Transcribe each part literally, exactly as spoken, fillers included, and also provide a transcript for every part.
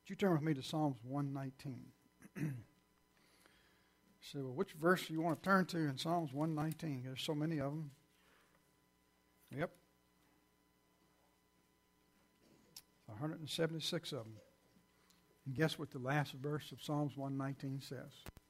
Would you turn with me to Psalms one nineteen? So, well, which verse do you want to turn to in Psalms one nineteen? There's so many of them. Yep. one hundred seventy-six of them. And guess what the last verse of Psalms one nineteen says?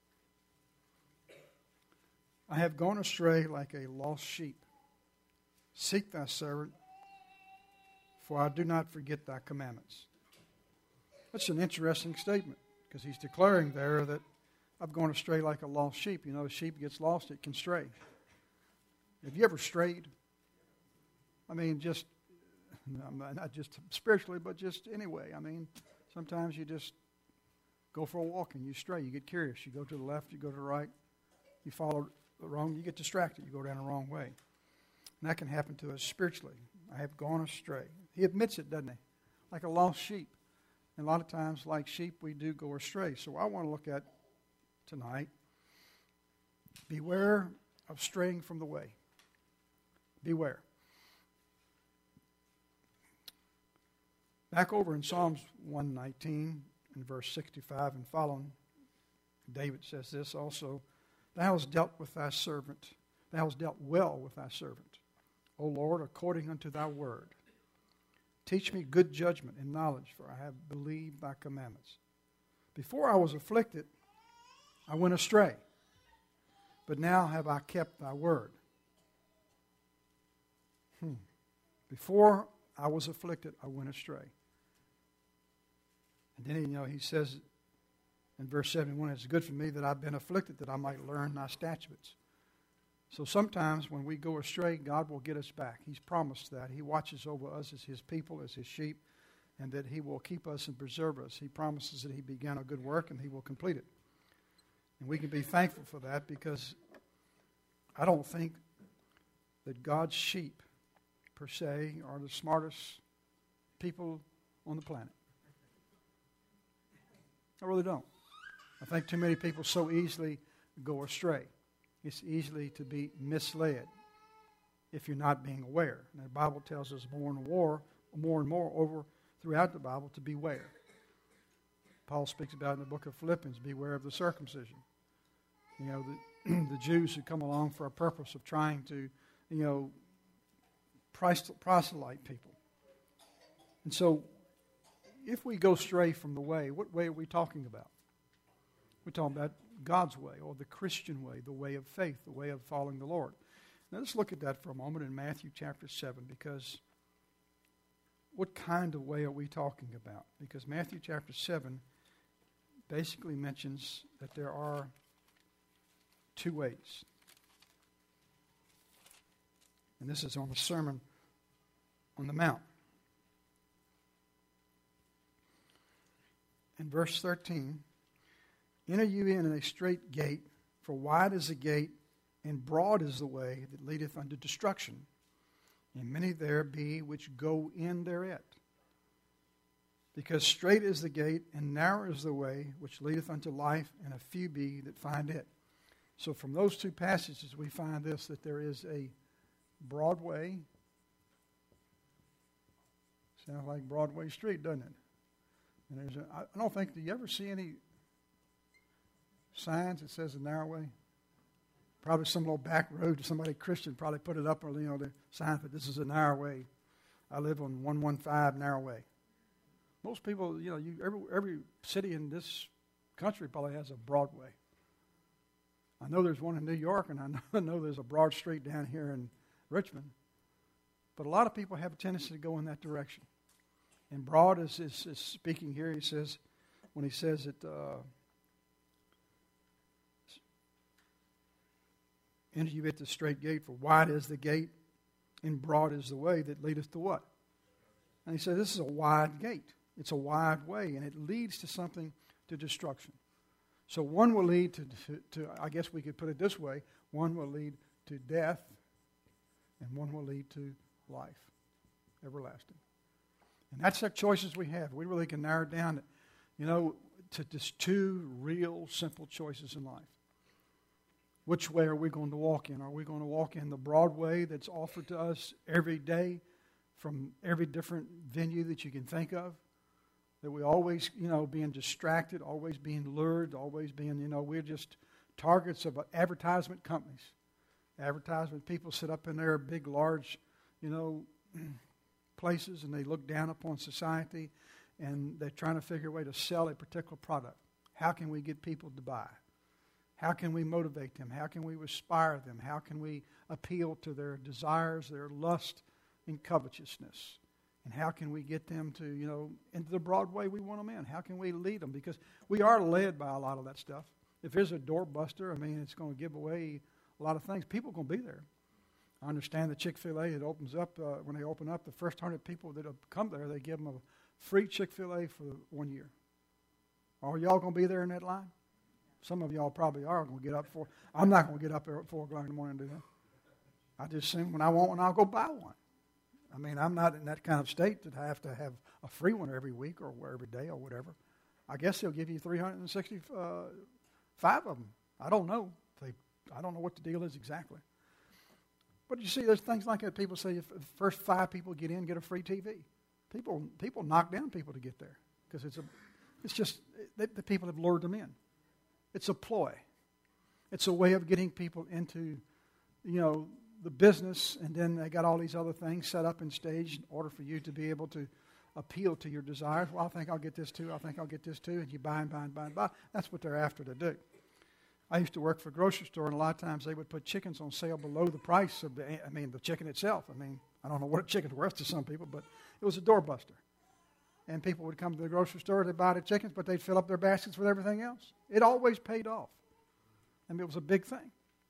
I have gone astray like a lost sheep. Seek thy servant, for I do not forget thy commandments. That's an interesting statement, because he's declaring there that I've gone astray like a lost sheep. You know, a sheep gets lost, it can stray. Have you ever strayed? I mean, just, not just spiritually, but just anyway. I mean, sometimes you just go for a walk and you stray. You get curious. You go to the left, you go to the right. You follow the wrong, you get distracted. You go down the wrong way. And that can happen to us spiritually. I have gone astray. He admits it, doesn't he? Like a lost sheep. And a lot of times, like sheep, we do go astray. So I want to look at tonight, beware of straying from the way. Beware. Back over in Psalms one nineteen, in verse sixty-five and following, David says this also, Thou hast dealt with thy servant, thou hast dealt well with thy servant, O Lord, according unto thy word. Teach me good judgment and knowledge, for I have believed thy commandments. Before I was afflicted, I went astray, but now have I kept thy word. Hmm. Before I was afflicted, I went astray. And then, you know, he says in verse seventy-one, it's good for me that I've been afflicted, that I might learn thy statutes. So sometimes when we go astray, God will get us back. He's promised that. He watches over us as his people, as his sheep, and that he will keep us and preserve us. He promises that he began a good work and he will complete it. And we can be thankful for that, because I don't think that God's sheep, per se, are the smartest people on the planet. I really don't. I think too many people so easily go astray. It's easily to be misled if you're not being aware. And the Bible tells us more and more, more and more over throughout the Bible to beware. Paul speaks about in the book of Philippians, beware of the circumcision. You know, the, the Jews who come along for a purpose of trying to, you know, proselyte people. And so, if we go stray from the way, what way are we talking about? We're talking about God's way, or the Christian way, the way of faith, the way of following the Lord. Now let's look at that for a moment in Matthew chapter seven, because what kind of way are we talking about? Because Matthew chapter seven basically mentions that there are two ways. And this is on the Sermon on the Mount. In verse thirteen, enter you in a straight gate, for wide is the gate, and broad is the way that leadeth unto destruction, and many there be which go in thereat. Because straight is the gate, and narrow is the way which leadeth unto life, and a few be that find it. So from those two passages we find this, that there is a broad way. Sounds like Broadway Street, doesn't it? And there's a, I don't think, do you ever see any signs that says a narrow way? Probably some little back road, somebody Christian probably put it up, or, you know, the sign that this is a narrow way. I live on one one five Narrow Way. Most people, you know, you, every, every city in this country probably has a Broadway. I know there's one in New York, and I know, I know there's a Broad Street down here in Richmond. But a lot of people have a tendency to go in that direction. And broad is, is, is speaking here, he says, when he says that, uh, enter you at the straight gate, for wide is the gate, and broad is the way that leadeth to what? And he said, this is a wide gate. It's a wide way, and it leads to something, to destruction. So one will lead to, to, to, I guess we could put it this way, one will lead to death, and one will lead to life, everlasting. And that's the choices we have. We really can narrow it down, you know, to just two real simple choices in life. Which way are we going to walk in? Are we going to walk in the broad way that's offered to us every day from every different venue that you can think of? That we always, you know, being distracted, always being lured, always being, you know, we're just targets of advertisement companies. Advertisement people sit up in their big, large, you know, places, and they look down upon society, and they're trying to figure a way to sell a particular product. How can we get people to buy? How can we motivate them? How can we inspire them? How can we appeal to their desires, their lust, and covetousness? And how can we get them to, you know, into the broad way we want them in? How can we lead them? Because we are led by a lot of that stuff. If there's a doorbuster, I mean, it's going to give away a lot of things. People are going to be there. I understand the Chick-fil-A, it opens up, uh, when they open up, the first one hundred people that have come there, they give them a free Chick-fil-A for one year. Are y'all going to be there in that line? Some of y'all probably are going to get up for. I'm not going to get up there at four o'clock in the morning and do that. I just assume when I want one, I'll go buy one. I mean, I'm not in that kind of state that I have to have a free one every week or every day or whatever. I guess they'll give you three hundred sixty-five of them. I don't know. They, I don't know what the deal is exactly. But you see, there's things like that. People say if the first five people get in, get a free T V. People people knock down people to get there because it's a, it's just they, the people have lured them in. It's a ploy. It's a way of getting people into, you know, the business, and then they got all these other things set up and staged in order for you to be able to appeal to your desires. Well, I think I'll get this too. I think I'll get this too. And you buy and buy and buy and buy. That's what they're after to do. I used to work for a grocery store, and a lot of times they would put chickens on sale below the price of the, I mean, the chicken itself. I mean, I don't know what a chicken's worth to some people, but it was a doorbuster. And people would come to the grocery store, they'd buy the chickens, but they'd fill up their baskets with everything else. It always paid off. I mean, it was a big thing.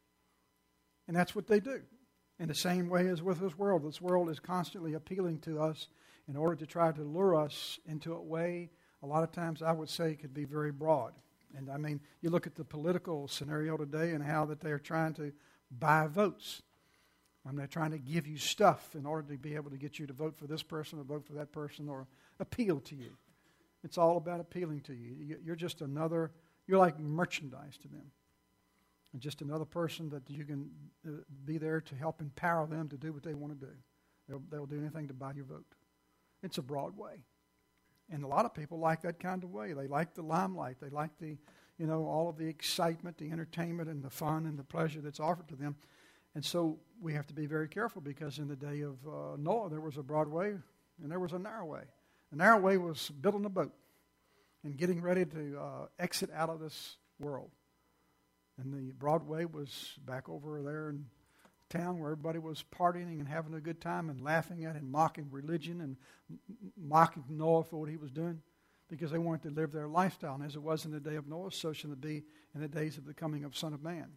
And that's what they do. In the same way as with this world. This world is constantly appealing to us in order to try to lure us into a way, a lot of times I would say could be very broad. And I mean, you look at the political scenario today and how that they're trying to buy votes. And they're trying to give you stuff in order to be able to get you to vote for this person or vote for that person or appeal to you. It's all about appealing to you. You're just another, you're like merchandise to them. And just another person that you can uh, be there to help empower them to do what they want to do. They'll, they'll do anything to buy your vote. It's a broad way. And a lot of people like that kind of way. They like the limelight. They like the, you know, all of the excitement, the entertainment, and the fun and the pleasure that's offered to them. And so we have to be very careful because in the day of uh, Noah, there was a broad way and there was a narrow way. The narrow way was building a boat and getting ready to uh, exit out of this world. And the broad way was back over there in town where everybody was partying and having a good time and laughing at and mocking religion and m- mocking Noah for what he was doing because they wanted to live their lifestyle. And as it was in the day of Noah, so shall it be in the days of the coming of Son of Man.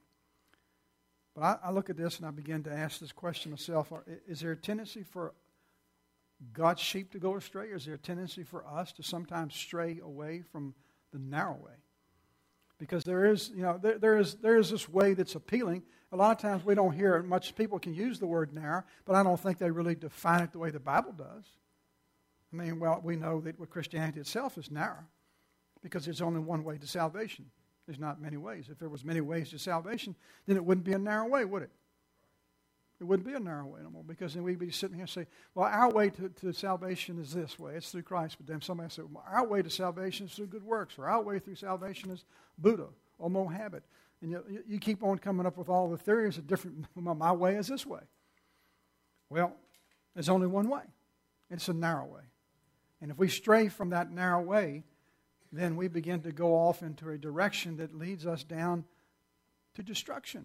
But I, I look at this and I begin to ask this question myself. Is there a tendency for God's sheep to go astray? Or is there a tendency for us to sometimes stray away from the narrow way? Because there is, you know, there, there is there is this way that's appealing. A lot of times we don't hear it much. People can use the word narrow, but I don't think they really define it the way the Bible does. I mean, well, we know that what Christianity itself is narrow because there's only one way to salvation. There's not many ways. If there was many ways to salvation, then it wouldn't be a narrow way, would it? It wouldn't be a narrow way no more because then we'd be sitting here and say, well, our way to, to salvation is this way. It's through Christ. But then somebody said, well, our way to salvation is through good works. Or our way through salvation is Buddha or Mohammed. And you, you keep on coming up with all the theories of different, my way is this way. Well, there's only one way. It's a narrow way. And if we stray from that narrow way, then we begin to go off into a direction that leads us down to destruction.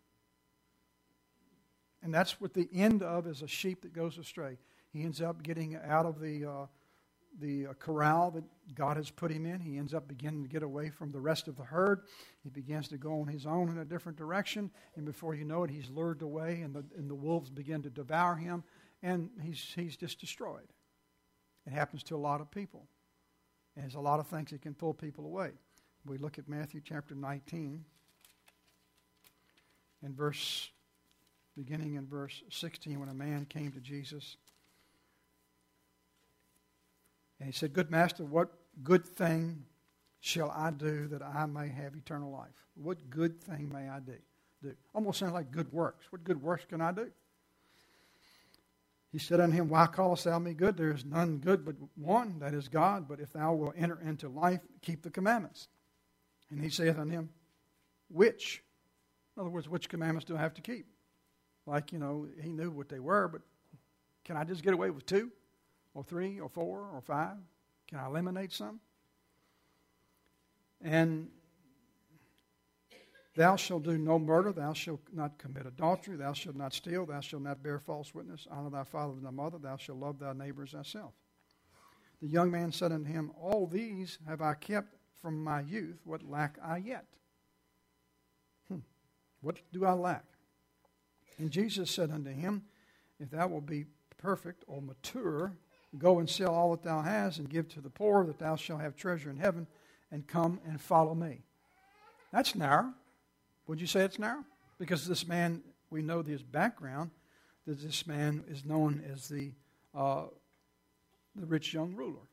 And that's what the end of is a sheep that goes astray. He ends up getting out of the uh, the uh, corral that God has put him in. He ends up beginning to get away from the rest of the herd. He begins to go on his own in a different direction. And before you know it, he's lured away and the, and the wolves begin to devour him. And he's, he's just destroyed. It happens to a lot of people. And there's a lot of things that can pull people away. We look at Matthew chapter nineteen and verse... beginning in verse sixteen, when a man came to Jesus. And he said, good master, what good thing shall I do that I may have eternal life? What good thing may I do? do? Almost sounds like good works. What good works can I do? He said unto him, Why callest thou me good? There is none good but one, that is God. But if thou wilt enter into life, keep the commandments. And he saith unto him, Which? In other words, which commandments do I have to keep? Like, you know, he knew what they were, but can I just get away with two? Or three? Or four? Or five? Can I eliminate some? And thou shalt do no murder, thou shalt not commit adultery, thou shalt not steal, thou shalt not bear false witness, honor thy father and thy mother, thou shalt love thy neighbor as thyself. The young man said unto him, All these have I kept from my youth, what lack I yet? Hmm. What do I lack? And Jesus said unto him, If thou wilt be perfect or mature, go and sell all that thou hast and give to the poor, that thou shalt have treasure in heaven, and come and follow me. That's narrow. Would you say it's narrow? Because this man, we know his background, that this man is known as the uh, the rich young ruler.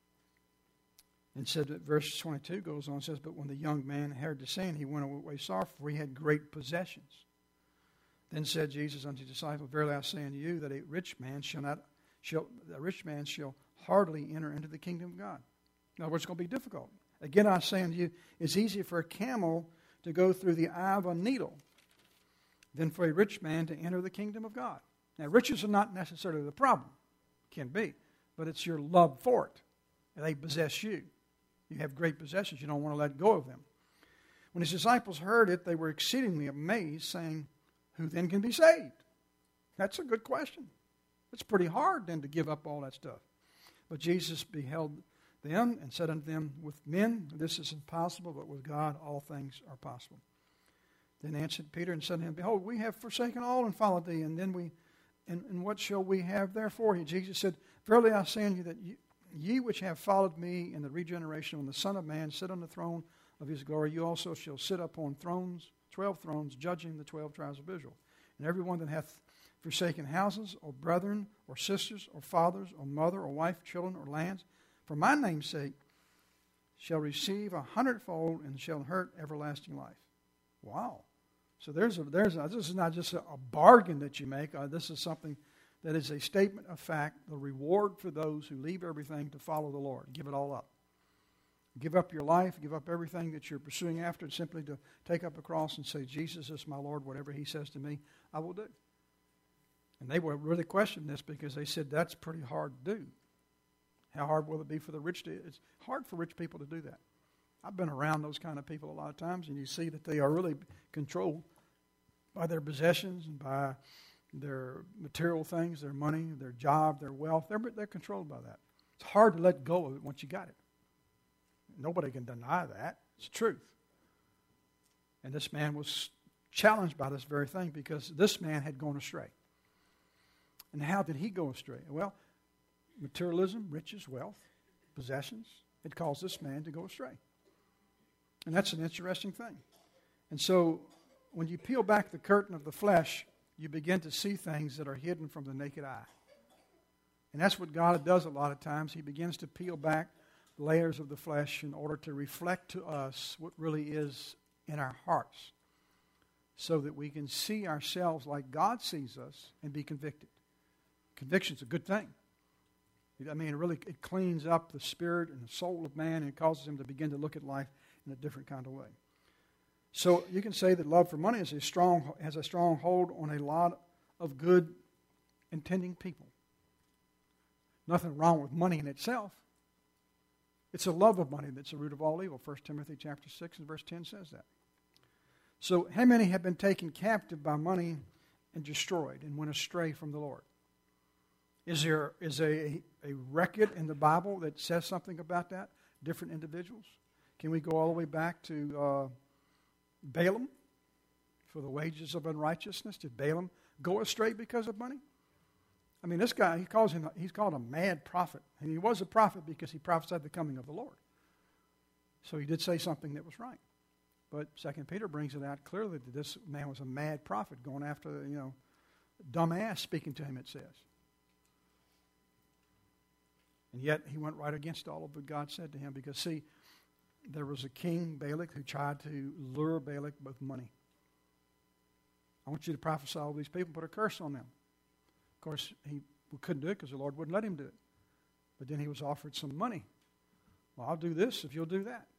And said that verse twenty-two goes on and says, But when the young man heard the saying, he went away sorrowful, for he had great possessions. Then said Jesus unto his disciples, Verily I say unto you, that a rich man shall not shall a rich man shall hardly enter into the kingdom of God. In other words, it's going to be difficult. Again, I say unto you, it's easier for a camel to go through the eye of a needle than for a rich man to enter the kingdom of God. Now, riches are not necessarily the problem. Can be. But it's your love for it. They possess you. You have great possessions. You don't want to let go of them. When his disciples heard it, they were exceedingly amazed, saying, Who then can be saved? That's a good question. It's pretty hard then to give up all that stuff. But Jesus beheld them and said unto them, With men this is impossible, but with God all things are possible. Then answered Peter and said unto him, Behold, we have forsaken all and followed thee, and then we, and, and what shall we have therefore? And Jesus said, Verily I say unto you that ye, ye which have followed me in the regeneration, when the Son of Man sit on the throne of his glory, you also shall sit upon thrones, twelve thrones, judging the twelve tribes of Israel. And every one that hath forsaken houses, or brethren, or sisters, or fathers, or mother, or wife, children, or lands, for my name's sake, shall receive a hundredfold and shall inherit everlasting life. Wow. So there's a, there's a, this is not just a, a bargain that you make. Uh, this is something that is a statement of fact, the reward for those who leave everything to follow the Lord. Give it all up. Give up your life, give up everything that you're pursuing after, and simply to take up a cross and say, Jesus is my Lord, whatever he says to me, I will do. And they were really questioning this because they said, that's pretty hard to do. How hard will it be for the rich to? It's hard for rich people to do that. I've been around those kind of people a lot of times, and you see that they are really controlled by their possessions and by their material things, their money, their job, their wealth. They're, they're controlled by that. It's hard to let go of it once you got it. Nobody can deny that. It's truth. And this man was challenged by this very thing because this man had gone astray. And how did he go astray? Well, materialism, riches, wealth, possessions, it caused this man to go astray. And that's an interesting thing. And so when you peel back the curtain of the flesh, you begin to see things that are hidden from the naked eye. And that's what God does a lot of times. He begins to peel back layers of the flesh in order to reflect to us what really is in our hearts, so that we can see ourselves like God sees us and be convicted. Conviction's a good thing. I mean, it really it cleans up the spirit and the soul of man, and it causes him to begin to look at life in a different kind of way. So you can say that love for money is a strong has a strong hold on a lot of good intending people. Nothing wrong with money in itself. It's a love of money that's the root of all evil. First Timothy chapter six and verse ten says that. So how many have been taken captive by money and destroyed and went astray from the Lord? Is there is a, a record in the Bible that says something about that? Different individuals? Can we go all the way back to uh, Balaam for the wages of unrighteousness? Did Balaam go astray because of money? I mean, this guy, he calls him, he's called a mad prophet. And he was a prophet because he prophesied the coming of the Lord. So he did say something that was right. But Second Peter brings it out clearly that this man was a mad prophet going after, you know, dumbass speaking to him, it says. And yet he went right against all of what God said to him because, see, there was a king, Balak, who tried to lure Balak with money. I want you to prophesy all these people, put a curse on them. Of course, he We couldn't do it because the Lord wouldn't let him do it. But then he was offered some money. Well, I'll do this if you'll do that.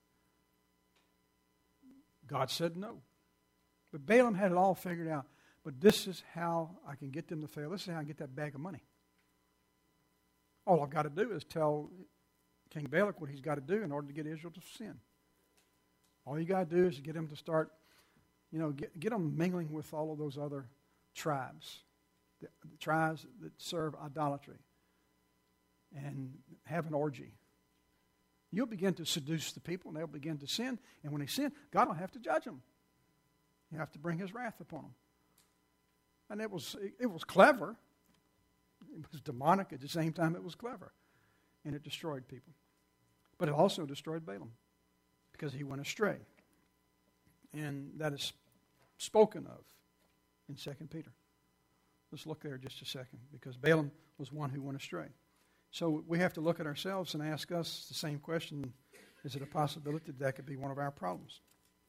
God said no. But Balaam had it all figured out. But this is how I can get them to fail. This is how I can get that bag of money. All I've got to do is tell King Balak what he's got to do in order to get Israel to sin. All you got to do is get him to start, you know, get, get them mingling with all of those other tribes, the, the tribes that serve idolatry, and have an orgy. You'll begin to seduce the people, and they'll begin to sin. And when they sin, God will have to judge them. You have to bring his wrath upon them. And it was it, it was clever. It was demonic at the same time it was clever. And it destroyed people. But it also destroyed Balaam because he went astray. And that is spoken of in Second Peter. Let's look there just a second, because Balaam was one who went astray. So we have to look at ourselves and ask us the same question. Is it a possibility that that could be one of our problems?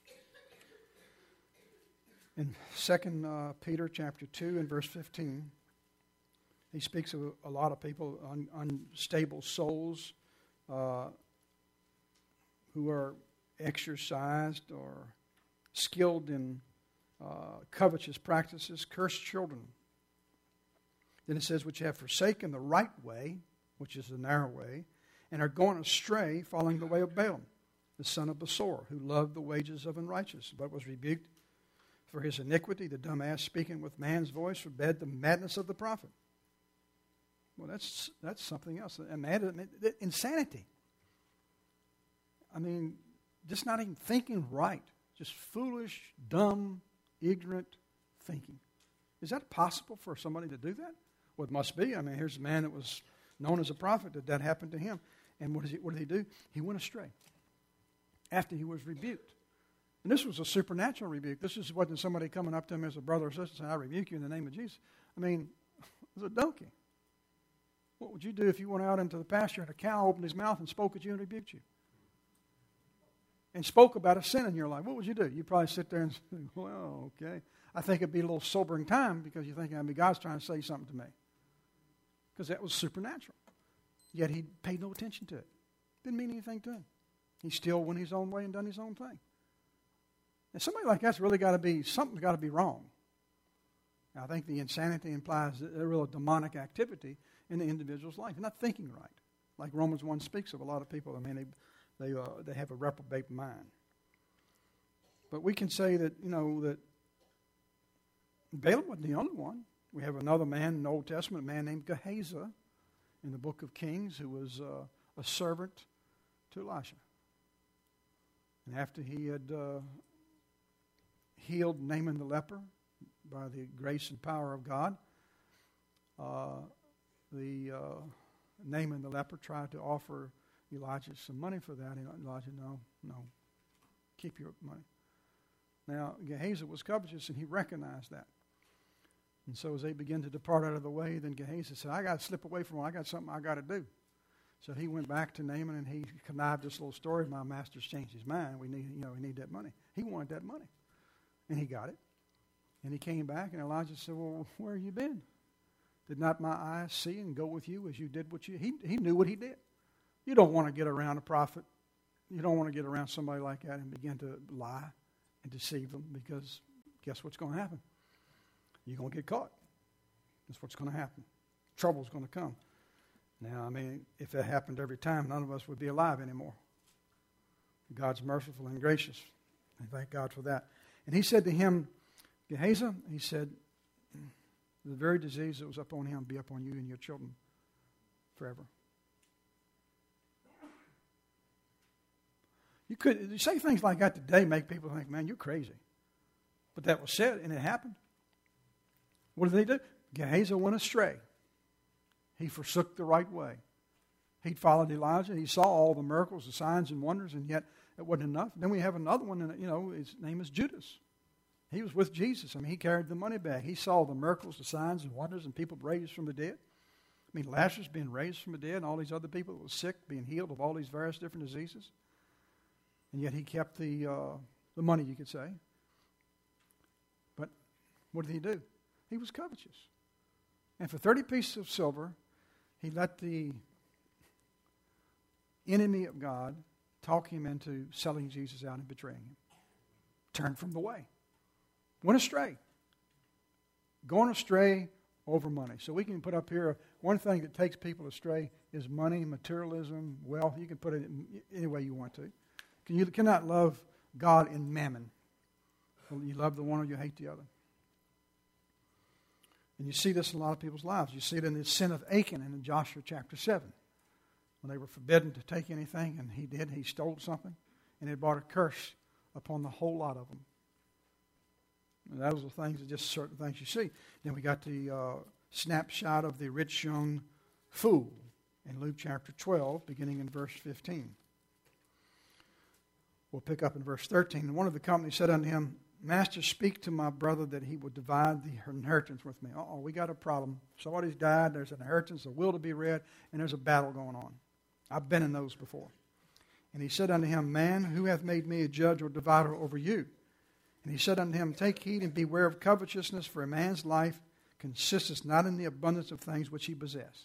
In Second uh, Peter chapter two and verse fifteen, he speaks of a lot of people, un, unstable souls, uh, who are exercised or skilled in uh, covetous practices, cursed children. Then it says, which have forsaken the right way, which is the narrow way, and are going astray, following the way of Balaam, the son of Besor, who loved the wages of unrighteousness, but was rebuked for his iniquity. The dumb ass, speaking with man's voice, forbade the madness of the prophet. Well, that's that's something else. And mad, insanity. I mean, just not even thinking right. Just foolish, dumb, ignorant thinking. Is that possible for somebody to do that? Well, it must be. I mean, here's a man that was known as a prophet, that that happened to him. And what, is he, what did he do? He went astray after he was rebuked. And this was a supernatural rebuke. This is, wasn't somebody coming up to him as a brother or sister saying, I rebuke you in the name of Jesus. I mean, it was a donkey. What would you do if you went out into the pasture and a cow opened his mouth and spoke at you and rebuked you? And spoke about a sin in your life. What would you do? You'd probably sit there and say, well, okay. I think it'd be a little sobering time, because you think, I mean, God's trying to say something to me. Because that was supernatural. Yet he paid no attention to it. Didn't mean anything to him. He still went his own way and done his own thing. And somebody like that's really got to be, something's got to be wrong. Now, I think the insanity implies a real demonic activity in the individual's life. They're not thinking right. Like Romans one speaks of a lot of people. I mean, they they uh, they have a reprobate mind. But we can say that, you know, that Balaam wasn't the only one. We have another man in the Old Testament, a man named Gehazi, in the book of Kings, who was uh, a servant to Elisha. And after he had uh, healed Naaman the leper by the grace and power of God, uh, the uh, Naaman the leper tried to offer Elijah some money for that. And Elijah, no, no, keep your money. Now, Gehazi was covetous, and he recognized that. And so as they began to depart out of the way, then Gehazi said, I got to slip away from him. I got something I got to do. So he went back to Naaman, and he connived this little story. My master's changed his mind. We need, you know, we need that money. He wanted that money. And he got it. And he came back, and Elijah said, well, where have you been? Did not my eyes see and go with you as you did what you... He, he knew what he did. You don't want to get around a prophet. You don't want to get around somebody like that and begin to lie and deceive them, because guess what's going to happen? You're going to get caught. That's what's going to happen. Trouble's going to come. Now, I mean, if that happened every time, none of us would be alive anymore. God's merciful and gracious. And thank God for that. And he said to him, Gehazi, he said, the very disease that was upon him be upon you and your children forever. You could you say things like that today, make people think, man, you're crazy. But that was said, and it happened. What did they do? Gehazi went astray. He forsook the right way. He'd followed Elijah. He saw all the miracles, the signs and wonders, and yet it wasn't enough. Then we have another one, and you know, his name is Judas. He was with Jesus. I mean, he carried the money bag. He saw the miracles, the signs and wonders, and people raised from the dead. I mean, Lazarus being raised from the dead, and all these other people that were sick being healed of all these various different diseases. And yet he kept the uh, the money, you could say. But what did he do? He was covetous. And for thirty pieces of silver, he let the enemy of God talk him into selling Jesus out and betraying him. Turned from the way. Went astray. Going astray over money. So we can put up here, one thing that takes people astray is money, materialism, wealth. You can put it in any way you want to. You cannot love God in mammon. You love the one or you hate the other. And you see this in a lot of people's lives. You see it in the sin of Achan in Joshua chapter seven. When they were forbidden to take anything, and he did, he stole something, and it brought a curse upon the whole lot of them. And those are things, that just certain things you see. Then we got the uh, snapshot of the rich young fool in Luke chapter twelve, beginning in verse fifteen. We'll pick up in verse thirteen. And one of the company said unto him, Master, speak to my brother that he would divide the inheritance with me. Uh-oh, we got a problem. Somebody's died, there's an inheritance, a will to be read, and there's a battle going on. I've been in those before. And he said unto him, Man, who hath made me a judge or divider over you? And he said unto him, Take heed and beware of covetousness, for a man's life consisteth not in the abundance of things which he possess.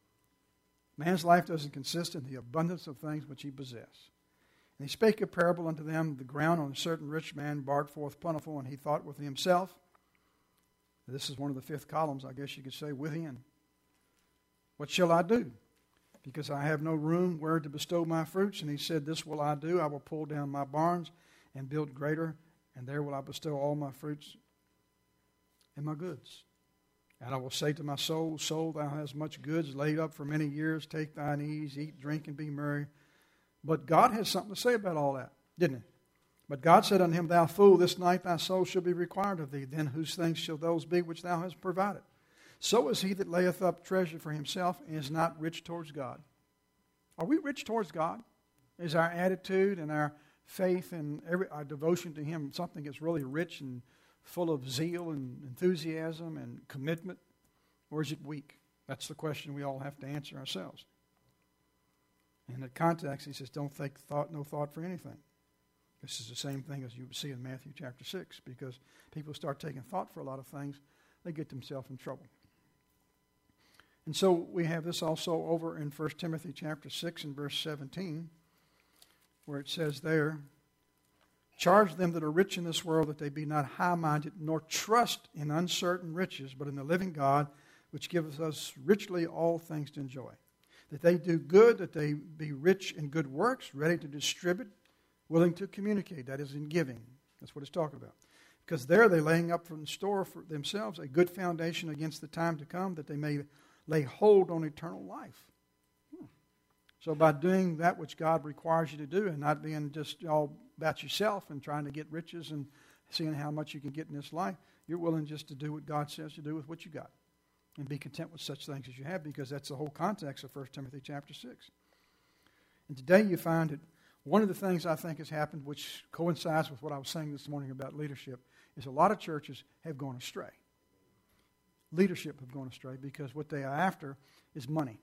Man's life doesn't consist in the abundance of things which he possess. And he spake a parable unto them, the ground on a certain rich man barred forth plentiful, and he thought within himself, this is one of the fifth columns, I guess you could say, within. What shall I do? Because I have no room where to bestow my fruits. And he said, This will I do. I will pull down my barns and build greater, and there will I bestow all my fruits and my goods. And I will say to my soul, Soul, thou hast much goods laid up for many years. Take thine ease, eat, drink, and be merry. But God has something to say about all that, didn't he? But God said unto him, Thou fool, this night thy soul shall be required of thee. Then whose things shall those be which thou hast provided? So is he that layeth up treasure for himself and is not rich towards God. Are we rich towards God? Is our attitude and our faith and every, our devotion to him something that's really rich and full of zeal and enthusiasm and commitment? Or is it weak? That's the question we all have to answer ourselves. In that context, he says, don't think thought, no thought for anything. This is the same thing as you see in Matthew chapter six, because people start taking thought for a lot of things, they get themselves in trouble. And so we have this also over in First Timothy chapter six and verse seventeen, where it says there, Charge them that are rich in this world that they be not high-minded, nor trust in uncertain riches, but in the living God, which giveth us richly all things to enjoy. That they do good, that they be rich in good works, ready to distribute, willing to communicate. That is in giving. That's what it's talking about. Because there they're laying up from the store for themselves a good foundation against the time to come, that they may lay hold on eternal life. Hmm. So by doing that which God requires you to do, and not being just all about yourself and trying to get riches and seeing how much you can get in this life, you're willing just to do what God says to do with what you got. And be content with such things as you have, because that's the whole context of First Timothy chapter six. And today you find that one of the things I think has happened, which coincides with what I was saying this morning about leadership, is a lot of churches have gone astray. Leadership have gone astray because what they are after is money.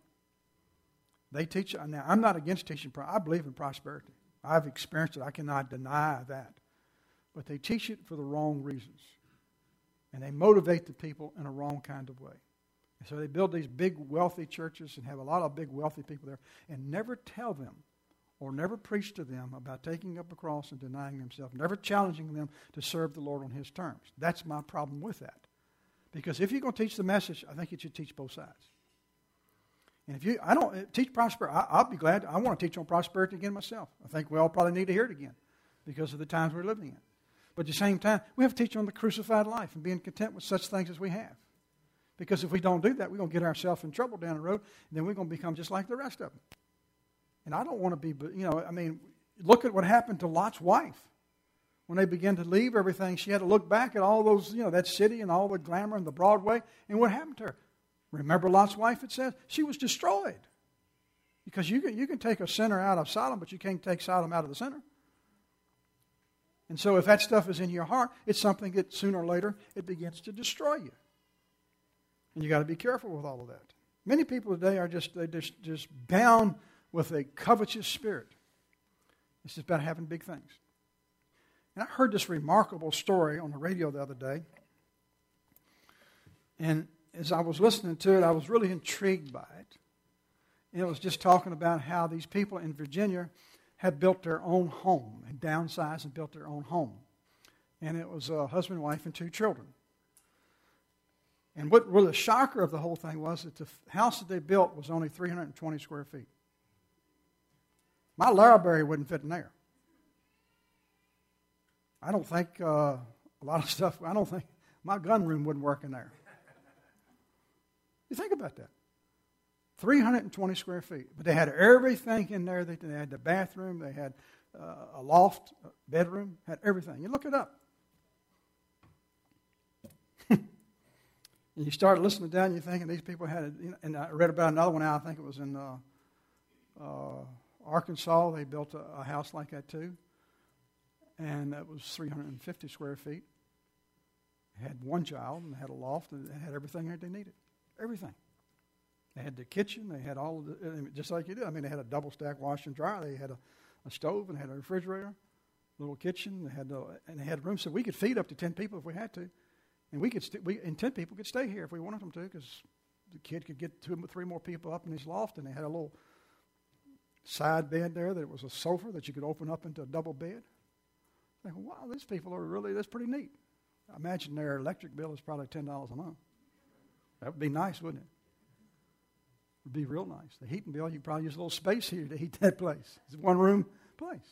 They teach, now I'm not against teaching, I believe in prosperity. I've experienced it, I cannot deny that. But they teach it for the wrong reasons. And they motivate the people in a wrong kind of way. And so they build these big wealthy churches and have a lot of big wealthy people there and never tell them or never preach to them about taking up a cross and denying themselves, never challenging them to serve the Lord on his terms. That's my problem with that. Because if you're going to teach the message, I think you should teach both sides. And if you, I don't teach prosperity, I'll be glad. I want to teach on prosperity again myself. I think we all probably need to hear it again because of the times we're living in. But at the same time, we have to teach on the crucified life and being content with such things as we have. Because if we don't do that, we're going to get ourselves in trouble down the road, and then we're going to become just like the rest of them. And I don't want to be, you know, I mean, look at what happened to Lot's wife. When they began to leave everything, she had to look back at all those, you know, that city and all the glamour and the Broadway, and what happened to her? Remember Lot's wife, it says? She was destroyed. Because you can, you can take a sinner out of Sodom, but you can't take Sodom out of the sinner. And so if that stuff is in your heart, it's something that sooner or later it begins to destroy you. And you got to be careful with all of that. Many people today are just they just, just bound with a covetous spirit. It's just about having big things. And I heard this remarkable story on the radio the other day. And as I was listening to it, I was really intrigued by it. And it was just talking about how these people in Virginia had built their own home and downsized and built their own home. And it was a husband, wife, and two children. And what really the shocker of the whole thing was that the house that they built was only three hundred twenty square feet. My library wouldn't fit in there. I don't think uh, a lot of stuff, I don't think my gun room wouldn't work in there. You think about that. three hundred twenty square feet. But they had everything in there. They had the bathroom. They had uh, a loft, a bedroom, had everything. You look it up. And you start listening down, you're thinking these people had, a, you know, and I read about another one out, I think it was in uh, uh, Arkansas. They built a, a house like that too. And it was three hundred fifty square feet. They had one child, and they had a loft, and they had everything that they needed. Everything. They had the kitchen, they had all of the, just like you do. I mean, they had a double stack washer and dryer, they had a, a stove, and had a refrigerator, little kitchen, they had the, and they had room so we could feed up to ten people if we had to. And we could, st- we, and ten people could stay here if we wanted them to, because the kid could get two or three more people up in his loft, and they had a little side bed there that was a sofa that you could open up into a double bed. I think, wow, these people are really, that's pretty neat. I imagine their electric bill is probably ten dollars a month. That would be nice, wouldn't it? It would be real nice. The heating bill, you probably use a little space here to heat that place. It's a one-room place.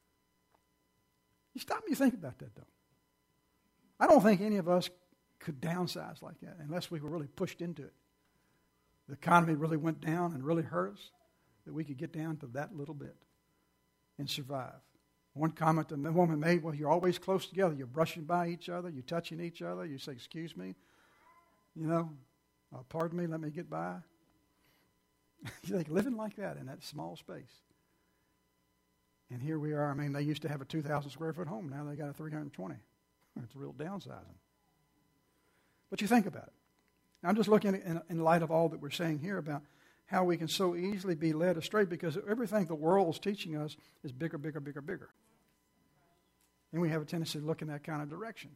You stop and you think about that, though. I don't think any of us could downsize like that unless we were really pushed into it. The economy really went down and really hurt us, that we could get down to that little bit and survive. One comment the woman made, well, you're always close together. You're brushing by each other. You're touching each other. You say, excuse me. You know, uh, pardon me, let me get by. You think, living like that in that small space. And here we are. I mean, they used to have a two thousand square foot home. Now they got a three hundred twenty. It's a real downsizing. But you think about it. I'm just looking at, in, in light of all that we're saying here about how we can so easily be led astray, because everything the world is teaching us is bigger, bigger, bigger, bigger. And we have a tendency to look in that kind of direction.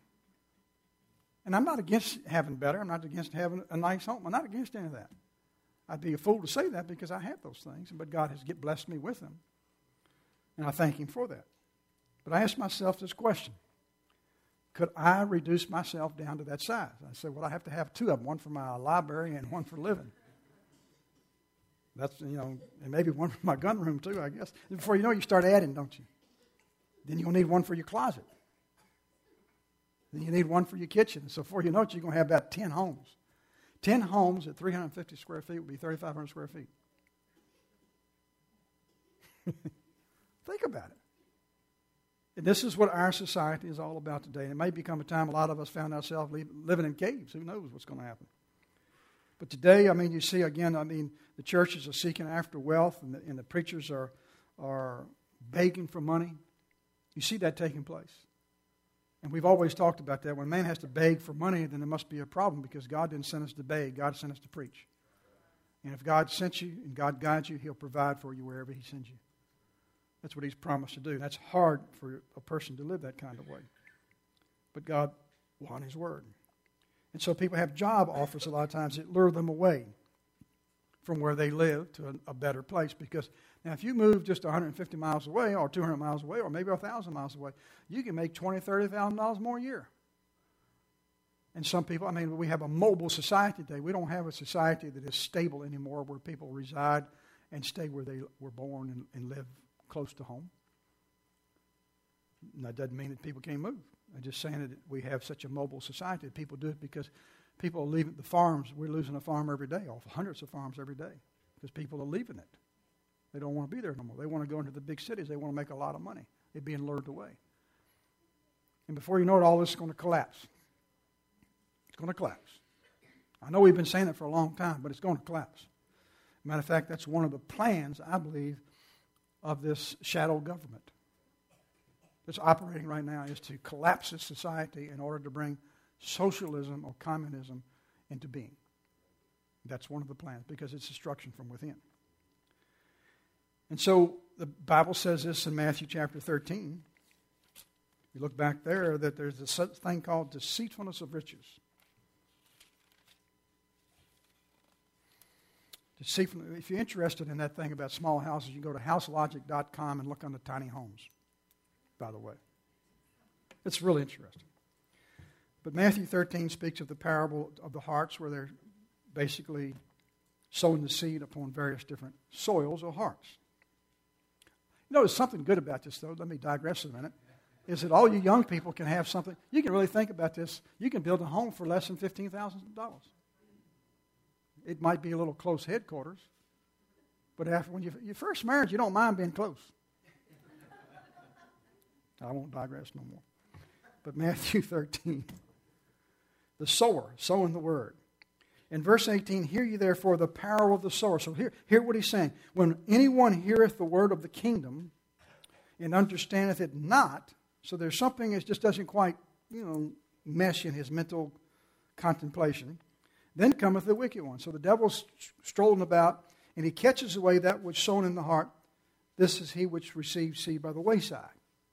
And I'm not against having better. I'm not against having a nice home. I'm not against any of that. I'd be a fool to say that because I have those things, but God has get blessed me with them. And I thank Him for that. But I ask myself this question. Could I reduce myself down to that size? I said, well, I have to have two of them, one for my library and one for living. That's, you know, and maybe one for my gun room too, I guess. And before you know it, you start adding, don't you? Then you'll need one for your closet. Then you need one for your kitchen. So before you know it, you're going to have about ten homes. ten homes at three hundred fifty square feet would be thirty-five hundred square feet. Think about it. And this is what our society is all about today. And it may become a time a lot of us found ourselves living in caves. Who knows what's going to happen? But today, I mean, you see, again, I mean, the churches are seeking after wealth, and the, and the preachers are, are begging for money. You see that taking place. And we've always talked about that. When man has to beg for money, then there must be a problem, because God didn't send us to beg. God sent us to preach. And if God sent you and God guides you, He'll provide for you wherever He sends you. That's what He's promised to do. That's hard for a person to live that kind of way. But God will honor His word. And so people have job offers a lot of times that lure them away from where they live to a, a better place. Because now if you move just one hundred fifty miles away or two hundred miles away or maybe one thousand miles away, you can make twenty thousand dollars, thirty thousand dollars more a year. And some people, I mean, we have a mobile society today. We don't have a society that is stable anymore where people reside and stay where they were born and, and live close to home. And that doesn't mean that people can't move. I'm just saying that we have such a mobile society that people do it because people are leaving the farms. We're losing a farm every day, off hundreds of farms every day, because people are leaving it. They don't want to be there no more. They want to go into the big cities. They want to make a lot of money. They're being lured away. And before you know it, all this is going to collapse. It's going to collapse. I know we've been saying it for a long time, but it's going to collapse. Matter of fact, that's one of the plans, I believe, of this shadow government that's operating right now, is to collapse this society in order to bring socialism or communism into being. That's one of the plans, because it's destruction from within. And so the Bible says this in Matthew chapter thirteen. You look back there, that there's this thing called deceitfulness of riches. To see from, if you're interested in that thing about small houses, you can go to house logic dot com and look on the tiny homes, by the way. It's really interesting. But Matthew thirteen speaks of the parable of the hearts, where they're basically sowing the seed upon various different soils or hearts. You know, there's something good about this, though. Let me digress a minute. Is that all you young people can have something. You can really think about this. You can build a home for less than fifteen thousand dollars. It might be a little close headquarters, but after when you, your first marriage, you don't mind being close. I won't digress no more. But Matthew thirteen, the sower, sowing the word. In verse eighteen, hear ye therefore the parable of the sower. So hear, hear what he's saying. When anyone heareth the word of the kingdom and understandeth it not, so there's something that just doesn't quite, you know, mesh in his mental contemplation, then cometh the wicked one. So the devil's strolling about, and he catches away that which sown in the heart. This is he which receives seed by the wayside.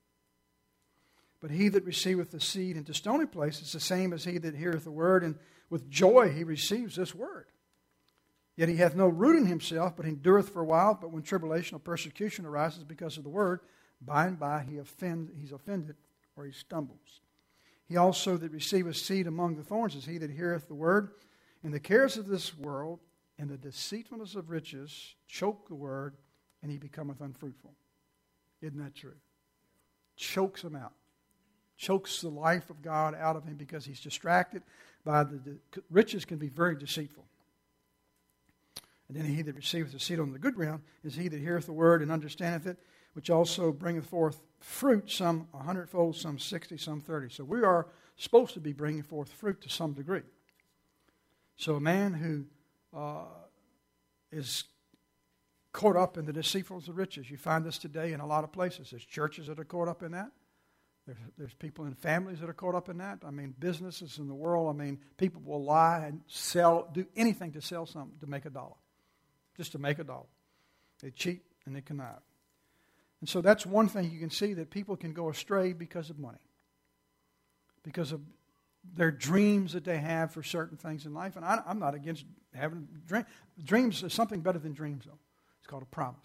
But he that receiveth the seed into stony places is the same as he that heareth the word, and with joy he receives this word. Yet he hath no root in himself, but endureth for a while. But when tribulation or persecution arises because of the word, by and by he offend, he's offended, or he stumbles. He also that receiveth seed among the thorns is he that heareth the word, and the cares of this world and the deceitfulness of riches choke the word, and he becometh unfruitful. Isn't that true? Chokes him out. Chokes the life of God out of him because he's distracted by the, the riches can be very deceitful. And then he that receiveth the seed on the good ground is he that heareth the word and understandeth it, which also bringeth forth fruit, some a hundredfold, some sixty, some thirty. So we are supposed to be bringing forth fruit to some degree. So a man who uh, is caught up in the deceitfulness of riches, you find this today in a lot of places. There's churches that are caught up in that. There's, there's people in families that are caught up in that. I mean, businesses in the world. I mean, people will lie and sell, do anything to sell something to make a dollar, just to make a dollar. They cheat and they connive. And so that's one thing you can see, that people can go astray because of money, because of their dreams that they have for certain things in life. And I, I'm not against having dreams. Dreams is something better than dreams, though. It's called a promise.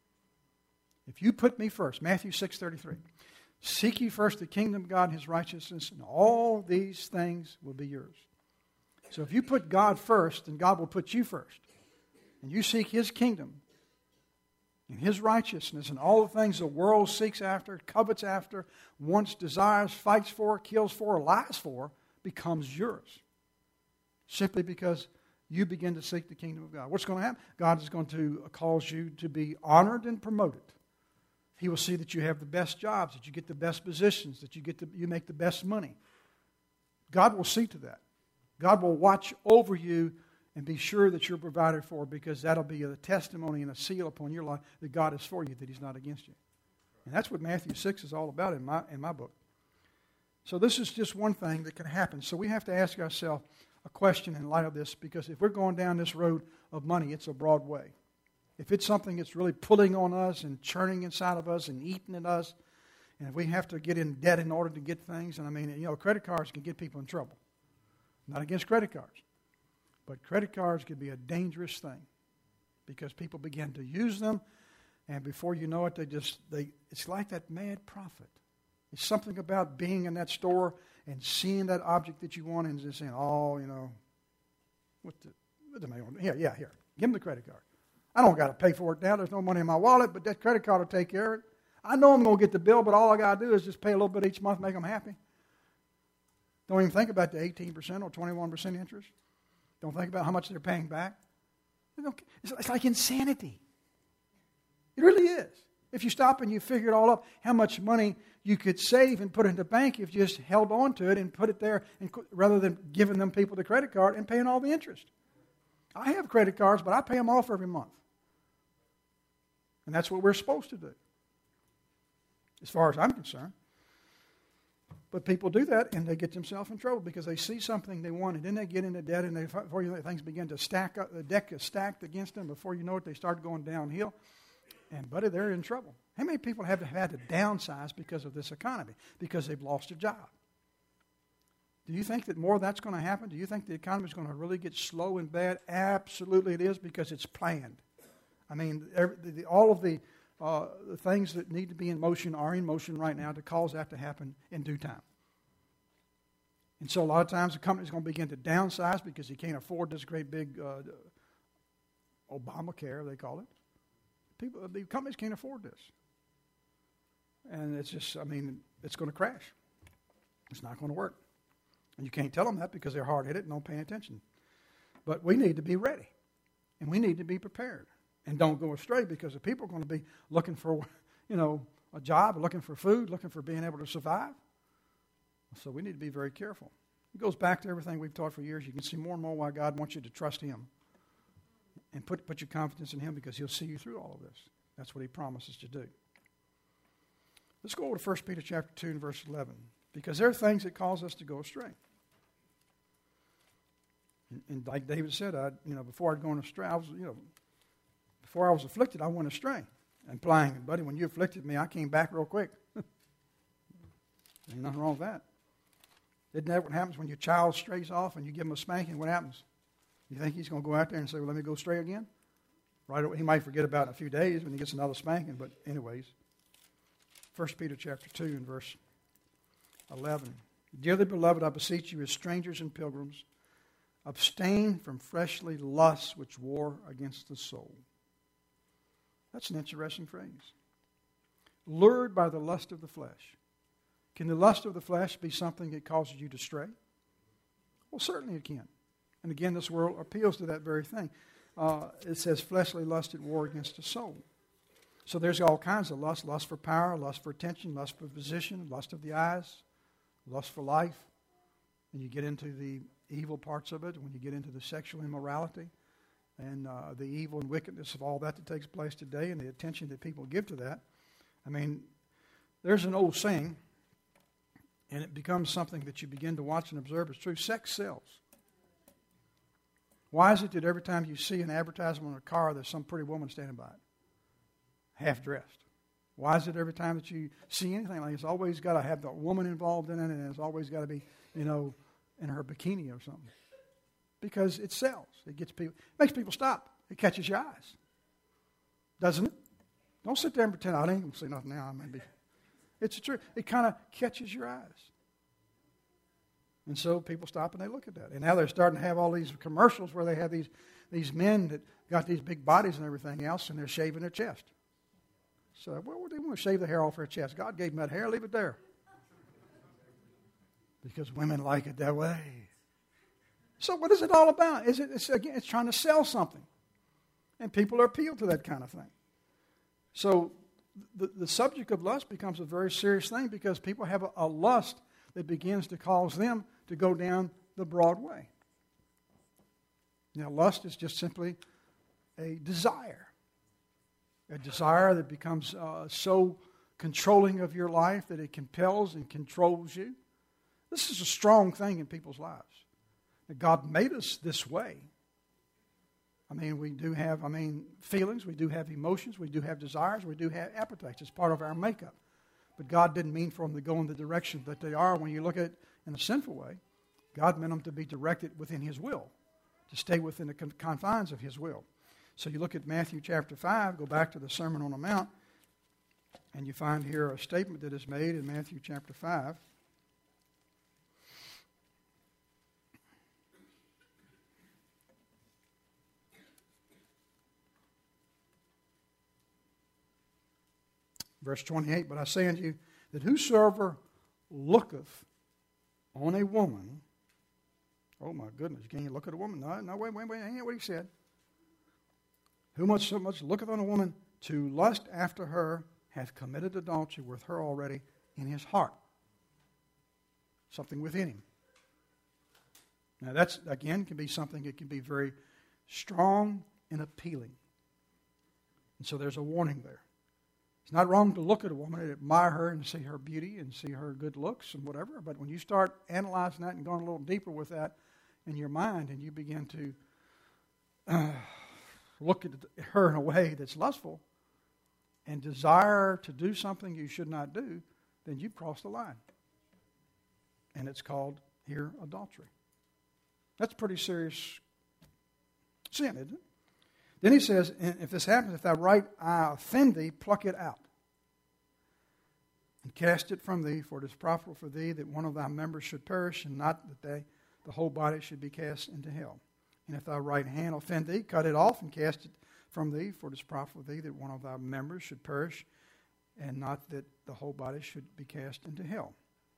If you put me first, Matthew six thirty-three, seek ye first the kingdom of God and his righteousness, and all these things will be yours. So if you put God first, then God will put you first. And you seek his kingdom and his righteousness, and all the things the world seeks after, covets after, wants, desires, fights for, kills for, lies for, becomes yours. Simply because you begin to seek the kingdom of God. What's going to happen? God is going to cause you to be honored and promoted. He will see that you have the best jobs, that you get the best positions, that you get the, you make the best money. God will see to that. God will watch over you and be sure that you're provided for, because that'll be a testimony and a seal upon your life that God is for you, that he's not against you. And that's what Matthew six is all about in my in my book. So this is just one thing that can happen. So we have to ask ourselves a question in light of this, because if we're going down this road of money, it's a broad way. If it's something that's really pulling on us and churning inside of us and eating at us, and if we have to get in debt in order to get things, and I mean, you know, credit cards can get people in trouble. I'm not against credit cards. But credit cards can be a dangerous thing, because people begin to use them, and before you know it, they just, they it's like that mad prophet. It's something about being in that store and seeing that object that you want and just saying, oh, you know, what the, what the man, yeah, yeah, here, give him the credit card. I don't got to pay for it now. There's no money in my wallet, but that credit card will take care of it. I know I'm going to get the bill, but all I got to do is just pay a little bit each month, make them happy. Don't even think about the eighteen percent or twenty-one percent interest. Don't think about how much they're paying back. It's like insanity. It really is. If you stop and you figure it all up, how much money you could save and put in the bank if you just held on to it and put it there, and rather than giving them people the credit card and paying all the interest. I have credit cards, but I pay them off every month. And that's what we're supposed to do, as far as I'm concerned. But people do that, and they get themselves in trouble because they see something they want, and then they get into debt, and they, before you know it, things begin to stack up. The deck is stacked against them. Before you know it, they start going downhill. And, buddy, they're in trouble. How many people have had to downsize because of this economy? Because they've lost a job. Do you think that more of that's going to happen? Do you think the economy is going to really get slow and bad? Absolutely it is, because it's planned. I mean, every, the, all of the, uh, the things that need to be in motion are in motion right now to cause that to happen in due time. And so a lot of times the company's going to begin to downsize because he can't afford this great big uh, Obamacare, they call it. People, the companies can't afford this. And it's just, I mean, it's going to crash. It's not going to work. And you can't tell them that because they're hard-headed and don't pay attention. But we need to be ready. And we need to be prepared. And don't go astray, because the people are going to be looking for, you know, a job, looking for food, looking for being able to survive. So we need to be very careful. It goes back to everything we've taught for years. You can see more and more why God wants you to trust Him. And put, put your confidence in Him, because He'll see you through all of this. That's what He promises to do. Let's go over to First Peter chapter two and verse eleven. Because there are things that cause us to go astray. And, and like David said, I, you know, before I'd gone astray, I was, you know, before I was afflicted, I went astray. Implying, buddy, when you afflicted me, I came back real quick. Ain't nothing wrong with that. Isn't that what happens when your child strays off and you give him a spanking? What happens? You think he's going to go out there and say, well, let me go stray again? Right away. He might forget about it in a few days when he gets another spanking, but anyways. First Peter chapter two and verse eleven. Dearly beloved, I beseech you as strangers and pilgrims, abstain from fleshly lusts which war against the soul. That's an interesting phrase. Lured by the lust of the flesh. Can the lust of the flesh be something that causes you to stray? Well, certainly it can. And again, this world appeals to that very thing. Uh, it says fleshly lust at war against the soul. So there's all kinds of lust. Lust for power, lust for attention, lust for position, lust of the eyes, lust for life. And you get into the evil parts of it, when you get into the sexual immorality and uh, the evil and wickedness of all that that takes place today and the attention that people give to that. I mean, there's an old saying, and it becomes something that you begin to watch and observe as true. Sex sells. Why is it that every time you see an advertisement on a car, there's some pretty woman standing by it, half-dressed? Why is it every time that you see anything like this, it's always got to have the woman involved in it, and it's always got to be, you know, in her bikini or something? Because it sells. It gets people, it makes people stop. It catches your eyes. Doesn't it? Don't sit there and pretend, I ain't going to say nothing now. Maybe. It's the truth. It kind of catches your eyes. And so people stop and they look at that. And now they're starting to have all these commercials where they have these, these men that got these big bodies and everything else, and they're shaving their chest. So, well, they want to shave the hair off their chest. God gave them that hair, leave it there. Because women like it that way. So what is it all about? Is it, it's, again, it's trying to sell something. And people are appealed to that kind of thing. So the, the subject of lust becomes a very serious thing, because people have a, a lust that begins to cause them to go down the broad way. Now, lust is just simply a desire. A desire that becomes uh, so controlling of your life that it compels and controls you. This is a strong thing in people's lives. That God made us this way. I mean, we do have, I mean, feelings, we do have emotions, we do have desires, we do have appetites. It's part of our makeup. But God didn't mean for them to go in the direction that they are when you look at it in a sinful way. God meant them to be directed within His will, to stay within the confines of His will. So you look at Matthew chapter five, go back to the Sermon on the Mount, and you find here a statement that is made in Matthew chapter five. Verse twenty-eight, but I say unto you that whosoever looketh on a woman, oh my goodness, can you look at a woman? No, no, wait, wait, wait, ain't what he said. Who much so much looketh on a woman to lust after her hath committed adultery with her already in his heart. Something within him. Now that's, again, can be something that can be very strong and appealing. And so there's a warning there. It's not wrong to look at a woman and admire her and see her beauty and see her good looks and whatever, but when you start analyzing that and going a little deeper with that in your mind and you begin to uh, look at her in a way that's lustful and desire to do something you should not do, then you've crossed the line. And it's called Here, adultery. That's pretty serious sin, isn't it? Then he says, if this happens, if thy right eye offend thee, pluck it out and cast it from thee, for it is profitable for thee that one of thy members should perish, and not that they, the whole body should be cast into hell. And if thy right hand offend thee, cut it off and cast it from thee, for it is profitable for thee that one of thy members should perish, and not that the whole body should be cast into hell.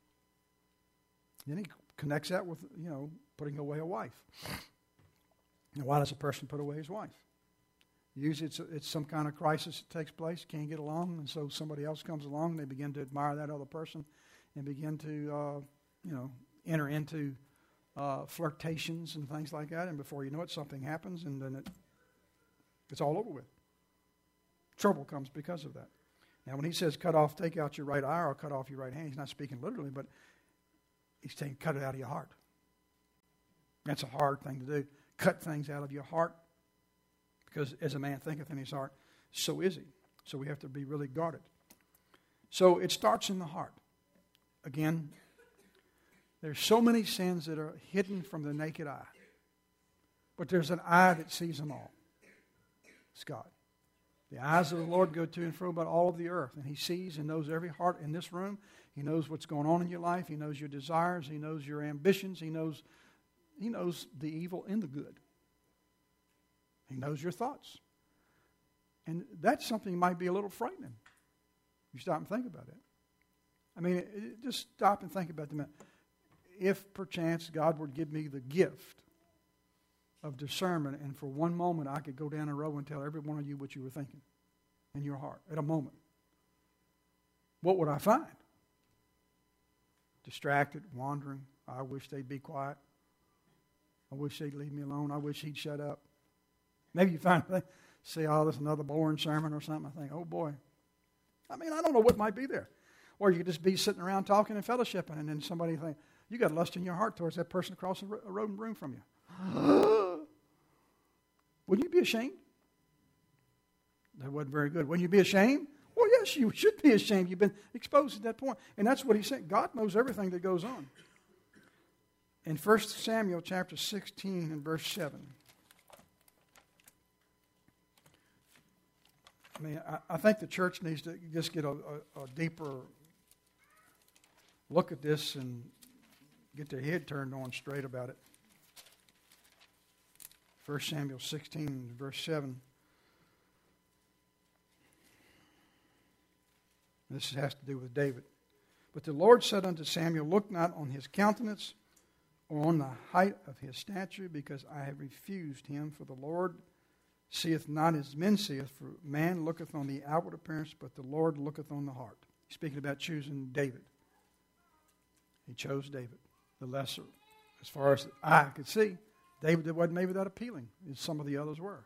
Then he connects that with, you know, putting away a wife. Now, why does a person put away his wife? Usually it's, it's some kind of crisis that takes place, can't get along, and so somebody else comes along, and they begin to admire that other person and begin to, uh, you know, enter into uh, flirtations and things like that, and before you know it, something happens, and then it, it's all over with. Trouble comes because of that. Now, when he says cut off, take out your right eye or cut off your right hand, he's not speaking literally, but he's saying cut it out of your heart. That's a hard thing to do. Cut things out of your heart. Because as a man thinketh in his heart, so is he. So we have to be really guarded. So it starts in the heart. Again, there's so many sins that are hidden from the naked eye. But there's an eye that sees them all. It's God. The eyes of the Lord go to and fro about all of the earth. And he sees and knows every heart in this room. He knows what's going on in your life. He knows your desires. He knows your ambitions. He knows, he knows the evil and the good. He knows your thoughts. And that's something that might be a little frightening. You stop and think about it. I mean, it, it, just stop and think about it. If perchance God would give me the gift of discernment, and for one moment I could go down a row and tell every one of you what you were thinking in your heart at a moment, what would I find? Distracted, wandering. I wish they'd be quiet. I wish they'd leave me alone. I wish he'd shut up. Maybe you find, see, oh, this is another boring sermon or something. I think, oh boy. I mean, I don't know what might be there. Or you could just be sitting around talking and fellowshipping, and then somebody think, you got lust in your heart towards that person across the road and room from you. Wouldn't you be ashamed? That wasn't very good. Wouldn't you be ashamed? Well, yes, you should be ashamed. You've been exposed at that point. And that's what he's saying. God knows everything that goes on. In First Samuel chapter sixteen and verse seven. I mean, I, I think the church needs to just get a, a, a deeper look at this and get their head turned on straight about it. First Samuel sixteen, verse seven. This has to do with David. But the Lord said unto Samuel, look not on his countenance or on the height of his stature, because I have refused him. For the Lord seeth not as men seeth, for man looketh on the outward appearance, but the Lord looketh on the heart. He's speaking about choosing David. He chose David, the lesser. As far as the eye could see, David wasn't maybe that appealing as some of the others were.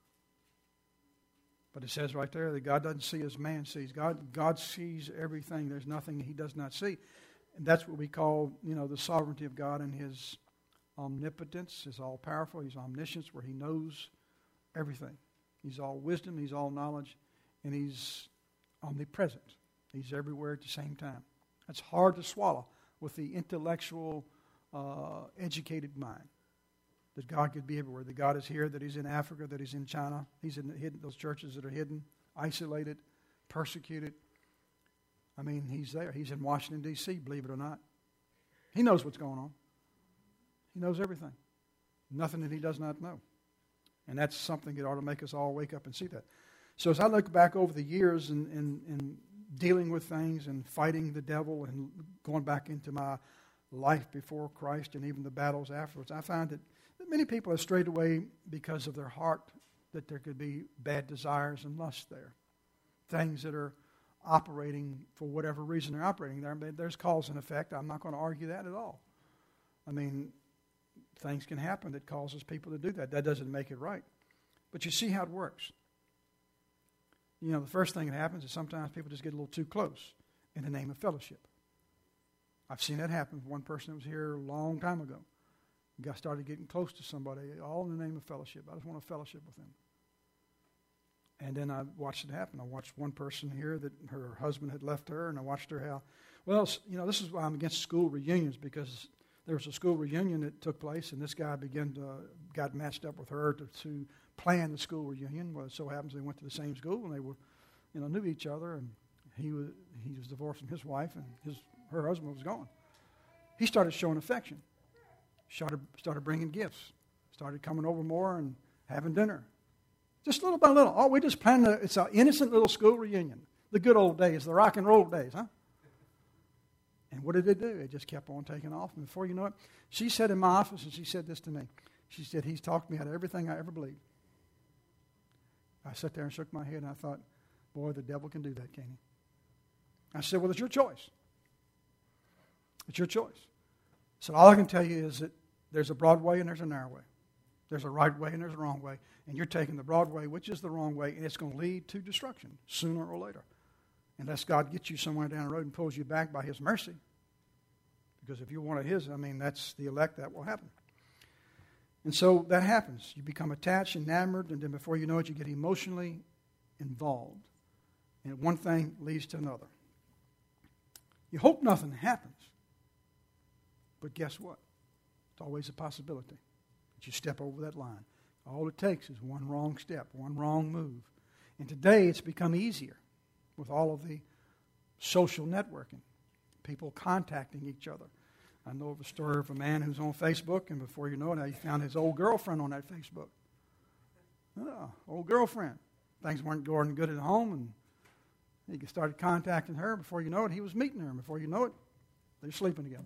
But it says right there that God doesn't see as man sees. God, God sees everything. There's nothing he does not see. And that's what we call, you know, the sovereignty of God and his omnipotence, his all-powerful, his omniscience, where he knows everything. He's all wisdom, he's all knowledge, and he's omnipresent. He's everywhere at the same time. That's hard to swallow with the intellectual, uh, educated mind. That God could be everywhere. That God is here, that he's in Africa, that he's in China. He's in the hidden, those churches that are hidden, isolated, persecuted. I mean, he's there. He's in Washington, D C, believe it or not. He knows what's going on. He knows everything. Nothing that he does not know. And that's something that ought to make us all wake up and see that. So as I look back over the years and, and, and dealing with things and fighting the devil and going back into my life before Christ and even the battles afterwards, I find that many people have strayed away because of their heart, that there could be bad desires and lust there. Things that are operating for whatever reason they're operating there. There's cause and effect. I'm not going to argue that at all. I mean, things can happen that causes people to do that. That doesn't make it right. But you see how it works. You know, the first thing that happens is sometimes people just get a little too close in the name of fellowship. I've seen that happen with one person that was here a long time ago. Got started getting close to somebody, all in the name of fellowship. I just want to fellowship with them. And then I watched it happen. I watched one person here that her husband had left her, and I watched her how, well, you know, this is why I'm against school reunions, because there was a school reunion that took place, and this guy began to, got matched up with her to, to plan the school reunion. Well, it so happens they went to the same school, and they were, you know, knew each other, and he was, he was divorced from his wife, and his, her husband was gone. He started showing affection, started, started bringing gifts, started coming over more and having dinner. Just little by little. Oh, we just planned a, it's an innocent little school reunion. The good old days, the rock and roll days, huh? And what did they do? It just kept on taking off. And before you know it, she said in my office, and she said this to me. She said, he's talked me out of everything I ever believed. I sat there and shook my head, and I thought, boy, the devil can do that, can't he? I said, well, it's your choice. It's your choice. So all I can tell you is that there's a broad way and there's a narrow way. There's a right way and there's a wrong way. And you're taking the broad way, which is the wrong way, and it's going to lead to destruction sooner or later. Unless God gets you somewhere down the road and pulls you back by His mercy. Because if you're one of His, I mean, that's the elect, that will happen. And so that happens. You become attached, enamored, and then before you know it, you get emotionally involved. And one thing leads to another. You hope nothing happens. But guess what? It's always a possibility that you step over that line. All it takes is one wrong step, one wrong move. And today it's become easier with all of the social networking, people contacting each other. I know of a story of a man who's on Facebook, and before you know it, he found his old girlfriend on that Facebook. Oh, old girlfriend. Things weren't going good at home, and he started contacting her. Before you know it, he was meeting her. And before you know it, they're sleeping together.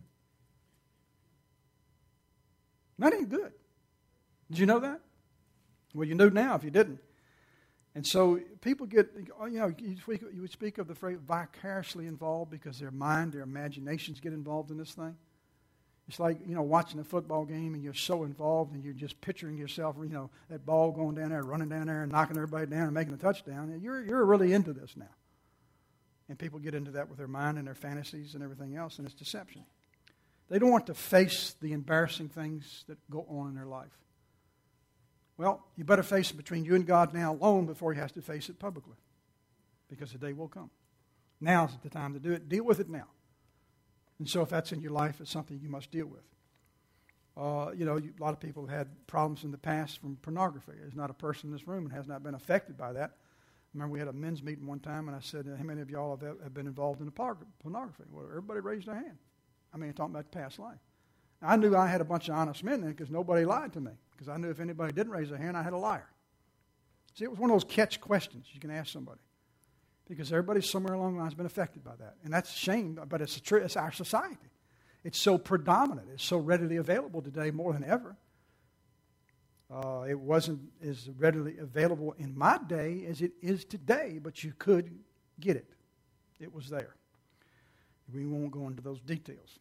That ain't good. Did you know that? Well, you know now if you didn't. And so people get, you know, you speak, you would speak of the phrase vicariously involved because their mind, their imaginations get involved in this thing. It's like, you know, watching a football game and you're so involved and you're just picturing yourself, you know, that ball going down there, running down there and knocking everybody down and making a touchdown. And you're, you're really into this now. And people get into that with their mind and their fantasies and everything else, and it's deception. They don't want to face the embarrassing things that go on in their life. Well, you better face it between you and God now alone before He has to face it publicly. Because the day will come. Now's the time to do it. Deal with it now. And so if that's in your life, it's something you must deal with. Uh, you know, you, a lot of people have had problems in the past from pornography. There's not a person in this room that has not been affected by that. I remember we had a men's meeting one time, and I said, how many of y'all have, have been involved in the pornography? Well, everybody raised their hand. I mean, talking about the past life. Now, I knew I had a bunch of honest men then because nobody lied to me. Because I knew if anybody didn't raise their hand, I had a liar. See, it was one of those catch questions you can ask somebody. Because everybody somewhere along the line has been affected by that. And that's a shame, but it's, a tr- it's our society. It's so predominant. It's so readily available today more than ever. Uh, it wasn't as readily available in my day as it is today, but you could get it. It was there. We won't go into those details.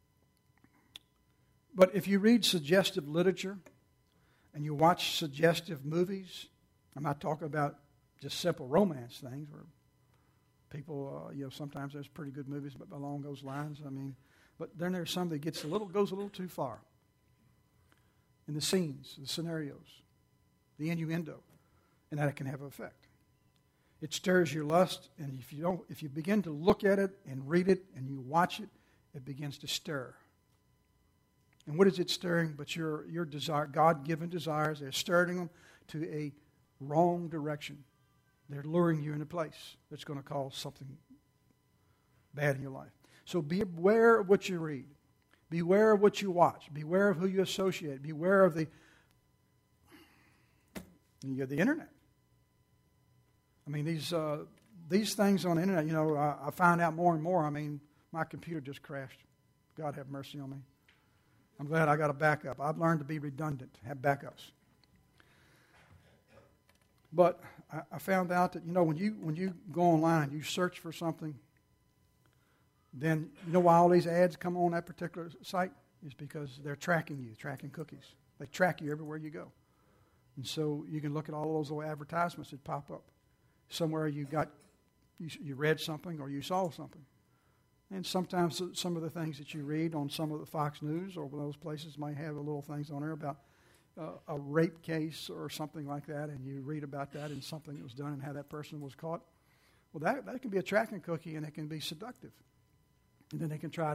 But if you read suggestive literature and you watch suggestive movies, I'm not talking about just simple romance things where people, uh, you know, sometimes there's pretty good movies but along those lines. I mean, but then there's some that gets a little, goes a little too far. In the scenes, the scenarios, the innuendo, and that it can have an effect. It stirs your lust, and if you don't, if you begin to look at it and read it and you watch it, it begins to stir. And what is it stirring? But your your desire, God-given desires, they're stirring them to a wrong direction. They're luring you in a place that's going to cause something bad in your life. So be aware of what you read. Beware of what you watch. Beware of who you associate. Beware of the, you have the internet. I mean, these uh, these things on the internet, you know, I, I find out more and more. I mean, my computer just crashed. God have mercy on me. I'm glad I got a backup. I've learned to be redundant, have backups. But I, I found out that, you know, when you when you go online and you search for something, then you know why all these ads come on that particular site? Is because they're tracking you, tracking cookies. They track you everywhere you go. And so you can look at all those little advertisements that pop up. Somewhere you got, you, you read something or you saw something. And sometimes some of the things that you read on some of the Fox News or those places might have little things on there about uh, a rape case or something like that, and you read about that and something that was done and how that person was caught. Well, that, that can be a tracking cookie, and it can be seductive. And then they can try to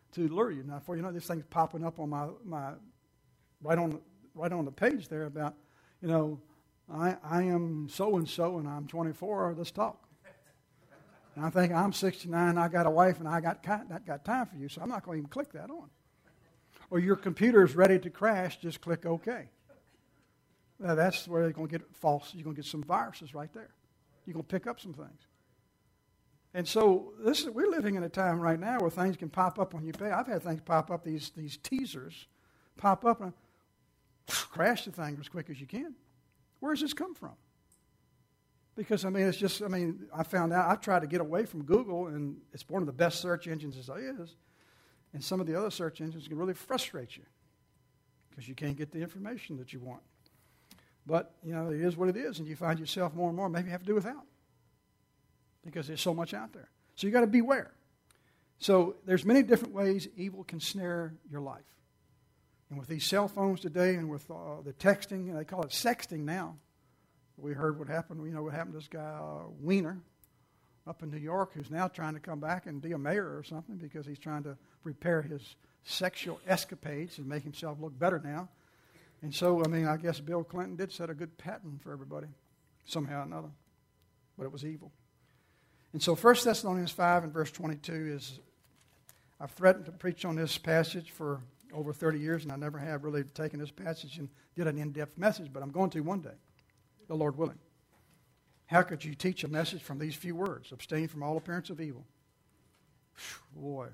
to lure you. Now, for you know, this thing's popping up on my, my right on right on the page there about, you know, I I am so and so and I'm twenty-four. Let's talk. And I think I'm sixty-nine. I got a wife and I got not got time for you, so I'm not going to even click that on. Or your computer is ready to crash. Just click OK. Now, that's where you're going to get false. You're going to get some viruses right there. You're going to pick up some things. And so this is, we're living in a time right now where things can pop up on your page. I've had things pop up, these these teasers pop up and crash the thing as quick as you can. Where does this come from? Because, I mean, it's just, I mean, I found out, I tried to get away from Google, and it's one of the best search engines as it is. And some of the other search engines can really frustrate you because you can't get the information that you want. But, you know, it is what it is, and you find yourself more and more, maybe you have to do without because there's so much out there. So you got to beware. So there's many different ways evil can snare your life. And with these cell phones today and with uh, the texting, they call it sexting now. We heard what happened, you know, what happened to this guy, uh, Wiener, up in New York, who's now trying to come back and be a mayor or something because he's trying to repair his sexual escapades and make himself look better now. And so, I mean, I guess Bill Clinton did set a good pattern for everybody, somehow or another. But it was evil. And so First Thessalonians five and verse twenty-two is, I've threatened to preach on this passage for over thirty years, and I never have really taken this passage and did an in-depth message, but I'm going to one day, the Lord willing. How could you teach a message from these few words? Abstain from all appearance of evil. Whew, boy.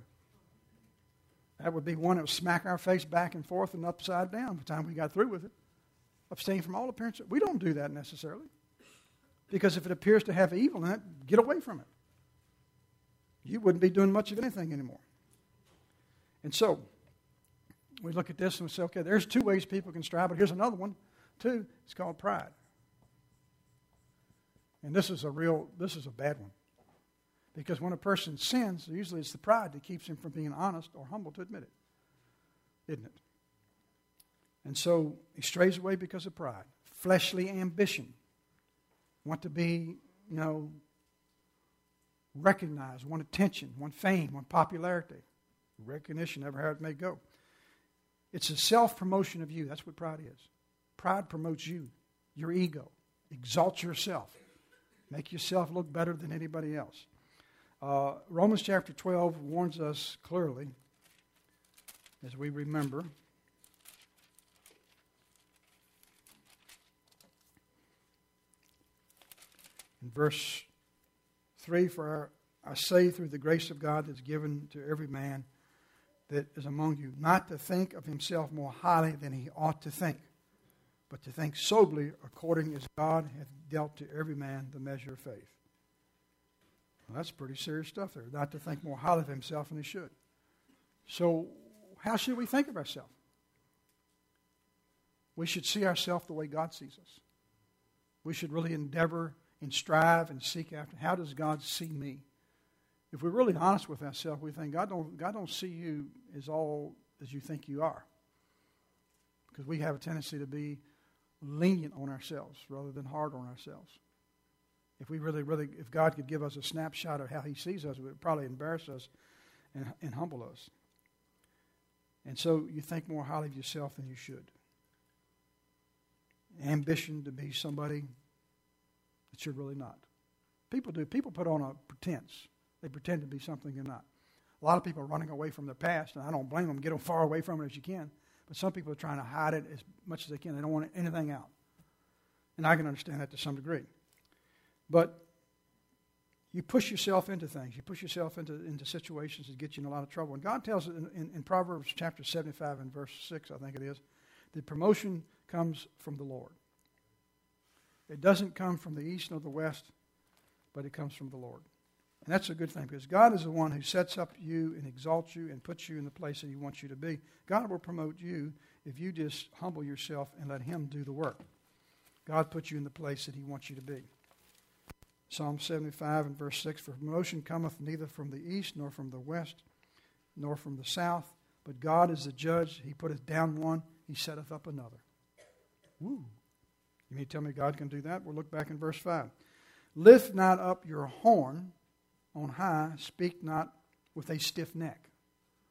That would be one that would smack our face back and forth and upside down by the time we got through with it. Abstain from all appearance. We don't do that necessarily. Because if it appears to have evil in it, get away from it. You wouldn't be doing much of anything anymore. And so, we look at this and we say, okay, there's two ways people can strive, but here's another one, too. It's called pride. And this is a real, this is a bad one. Because when a person sins, usually it's the pride that keeps him from being honest or humble to admit it. Isn't it? And so he strays away because of pride. Fleshly ambition. Want to be, you know, recognized, want attention, want fame, want popularity. Recognition, ever how it may go. It's a self-promotion of you. That's what pride is. Pride promotes you, your ego. Exalt yourself. Make yourself look better than anybody else. Uh, Romans chapter twelve warns us clearly, as we remember. In verse three, for I, I say through the grace of God that's given to every man that is among you, not to think of himself more highly than he ought to think, but to think soberly according as God hath dealt to every man the measure of faith. Well, that's pretty serious stuff there. Not to think more highly of himself than he should. So, how should we think of ourselves? We should see ourselves the way God sees us. We should really endeavor and strive and seek after, how does God see me? If we're really honest with ourselves, we think God don't, God don't see you as all as you think you are. Because we have a tendency to be lenient on ourselves rather than hard on ourselves. If we really, really, if God could give us a snapshot of how he sees us, it would probably embarrass us and, and humble us. And so you think more highly of yourself than you should. Ambition to be somebody that you're really not. People do. People put on a pretense. They pretend to be something they're not. A lot of people are running away from their past, and I don't blame them. Get as far away from it as you can. But some people are trying to hide it as much as they can. They don't want anything out. And I can understand that to some degree. But you push yourself into things. You push yourself into, into situations that get you in a lot of trouble. And God tells us in, in, in Proverbs chapter seventy-five and verse six, I think it is, that promotion comes from the Lord. It doesn't come from the east nor the west, but it comes from the Lord. And that's a good thing because God is the one who sets up you and exalts you and puts you in the place that he wants you to be. God will promote you if you just humble yourself and let him do the work. God puts you in the place that he wants you to be. Psalm seventy-five and verse six, for promotion cometh neither from the east nor from the west nor from the south, but God is the judge. He putteth down one, he setteth up another. Woo. You mean to tell me God can do that? We'll look back in verse five. Lift not up your horn on high, speak not with a stiff neck.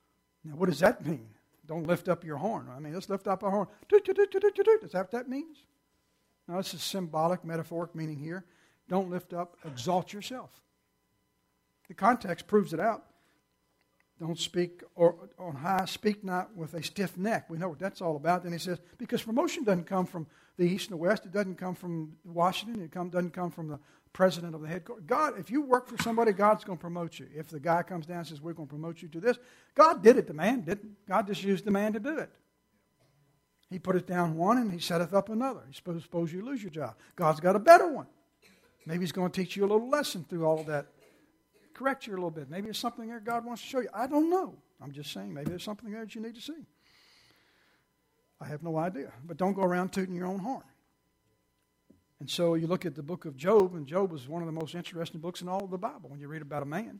Now, what does that mean? Don't lift up your horn. I mean, let's lift up our horn. Toot, toot, toot, toot, toot, toot. Is that what that means? No, this is symbolic, metaphoric meaning here. Don't lift up, exalt yourself. The context proves it out. Don't speak or on high, speak not with a stiff neck. We know what that's all about. Then he says, because promotion doesn't come from the east and the west. It doesn't come from Washington. It come, doesn't come from the president of the headquarters. God, if you work for somebody, God's going to promote you. If the guy comes down and says, we're going to promote you to this, God did it. The man didn't. God just used the man to do it. He put it down one and he setteth up another. He suppose, suppose you lose your job. God's got a better one. Maybe he's going to teach you a little lesson through all of that. Correct you a little bit. Maybe there's something there God wants to show you. I don't know. I'm just saying maybe there's something there that you need to see. I have no idea. But don't go around tooting your own horn. And so you look at the book of Job, and Job was one of the most interesting books in all of the Bible when you read about a man.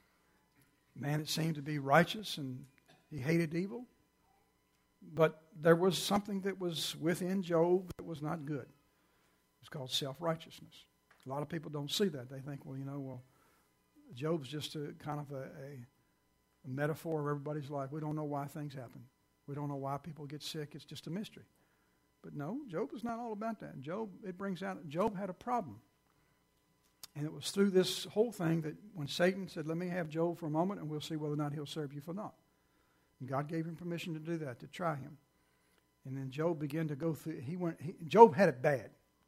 A man that seemed to be righteous and he hated evil. But there was something that was within Job that was not good. It's called self-righteousness. A lot of people don't see that. They think, well, you know, well, Job's just a kind of a, a, a metaphor of everybody's life. We don't know why things happen. We don't know why people get sick. It's just a mystery. But no, Job is not all about that. Job, it brings out, Job had a problem. And it was through this whole thing that when Satan said, let me have Job for a moment and we'll see whether or not he'll serve you for naught. And God gave him permission to do that, to try him. And then Job began to go through, he went, he, Job had it bad.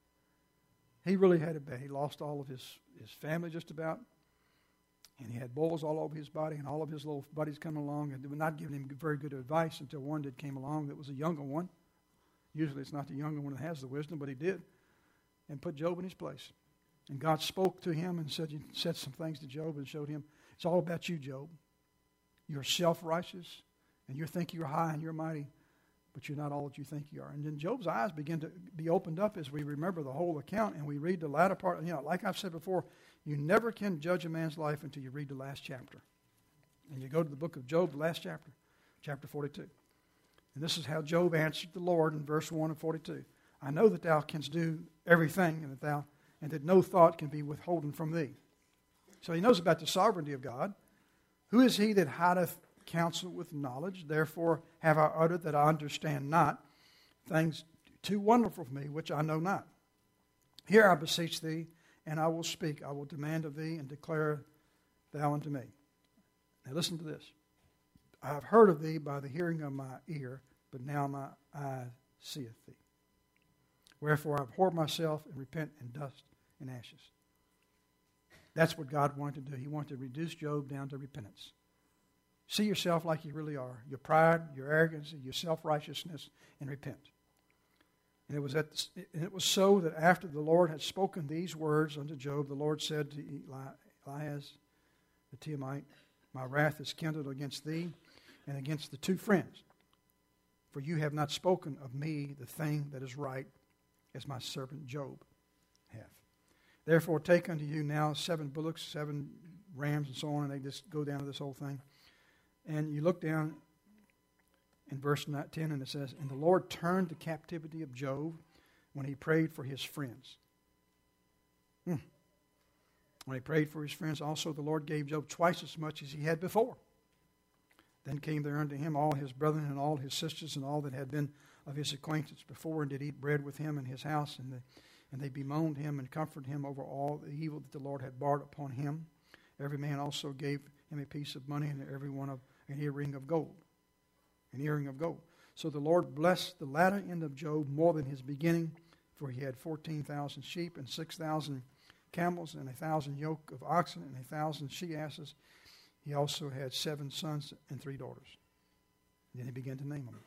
He really had it bad. He lost all of his, his family just about. And he had boils all over his body, and all of his little buddies coming along, and they were not giving him very good advice until one that came along that was a younger one. Usually it's not the younger one that has the wisdom, but he did, and put Job in his place. And God spoke to him and said, said some things to Job and showed him, it's all about you, Job. You're self-righteous, and you think you're high and you're mighty, but you're not all that you think you are. And then Job's eyes begin to be opened up as we remember the whole account, and we read the latter part. You know, like I've said before, you never can judge a man's life until you read the last chapter. And you go to the book of Job, the last chapter, chapter forty-two. And this is how Job answered the Lord in verse one of forty-two. I know that thou canst do everything, and that thou and that no thought can be withholden from thee. So he knows about the sovereignty of God. Who is he that hideth counsel with knowledge? Therefore have I uttered that I understand not things too wonderful for me, which I know not. Here I beseech thee, and I will speak. I will demand of thee, and declare thou unto me. Now listen to this. I have heard of thee by the hearing of my ear, but now my eye seeth thee. Wherefore I abhor myself and repent in dust and ashes. That's what God wanted to do. He wanted to reduce Job down to repentance. See yourself like you really are. Your pride, your arrogance, your self-righteousness, and repent. And it was at the, and it was so that after the Lord had spoken these words unto Job, the Lord said to Eli, Elias the Temanite, my wrath is kindled against thee and against the two friends, for you have not spoken of me the thing that is right, as my servant Job hath. Therefore take unto you now seven bullocks, seven rams, and so on, and they just go down to this whole thing. And you look down in verse ten, and it says, and the Lord turned the captivity of Job when he prayed for his friends. Hmm. When he prayed for his friends, also the Lord gave Job twice as much as he had before. Then came there unto him all his brethren and all his sisters and all that had been of his acquaintance before, and did eat bread with him in his house, and, the, and they bemoaned him and comforted him over all the evil that the Lord had brought upon him. Every man also gave him a piece of money, and every one of an earring of gold. An earring of gold. So the Lord blessed the latter end of Job more than his beginning, for he had fourteen thousand sheep and six thousand camels and a thousand yoke of oxen and a thousand she-asses. He also had seven sons and three daughters. And then he began to name them.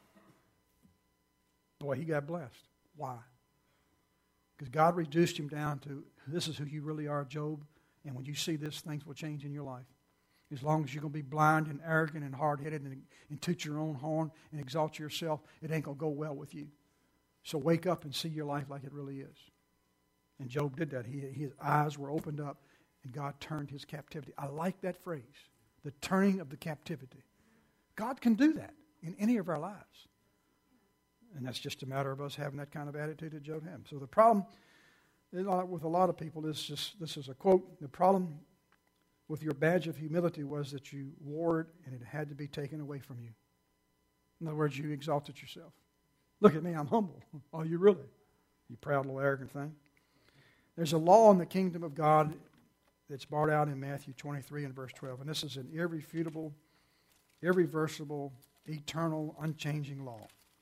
Boy, he got blessed. Why? Because God reduced him down to, this is who you really are, Job, and when you see this, things will change in your life. As long as you're going to be blind and arrogant and hard-headed and, and toot your own horn and exalt yourself, it ain't going to go well with you. So wake up and see your life like it really is. And Job did that. He, his eyes were opened up, and God turned his captivity. I like that phrase, the turning of the captivity. God can do that in any of our lives. And that's just a matter of us having that kind of attitude that Job had. So the problem with a lot of people is just, this is a quote, the problem with your badge of humility was that you wore it and it had to be taken away from you. In other words, you exalted yourself. Look at me, I'm humble. Oh, you really? You proud little arrogant thing. There's a law in the kingdom of God that's brought out in Matthew twenty-three and verse twelve. And this is an irrefutable, irreversible, eternal, unchanging law.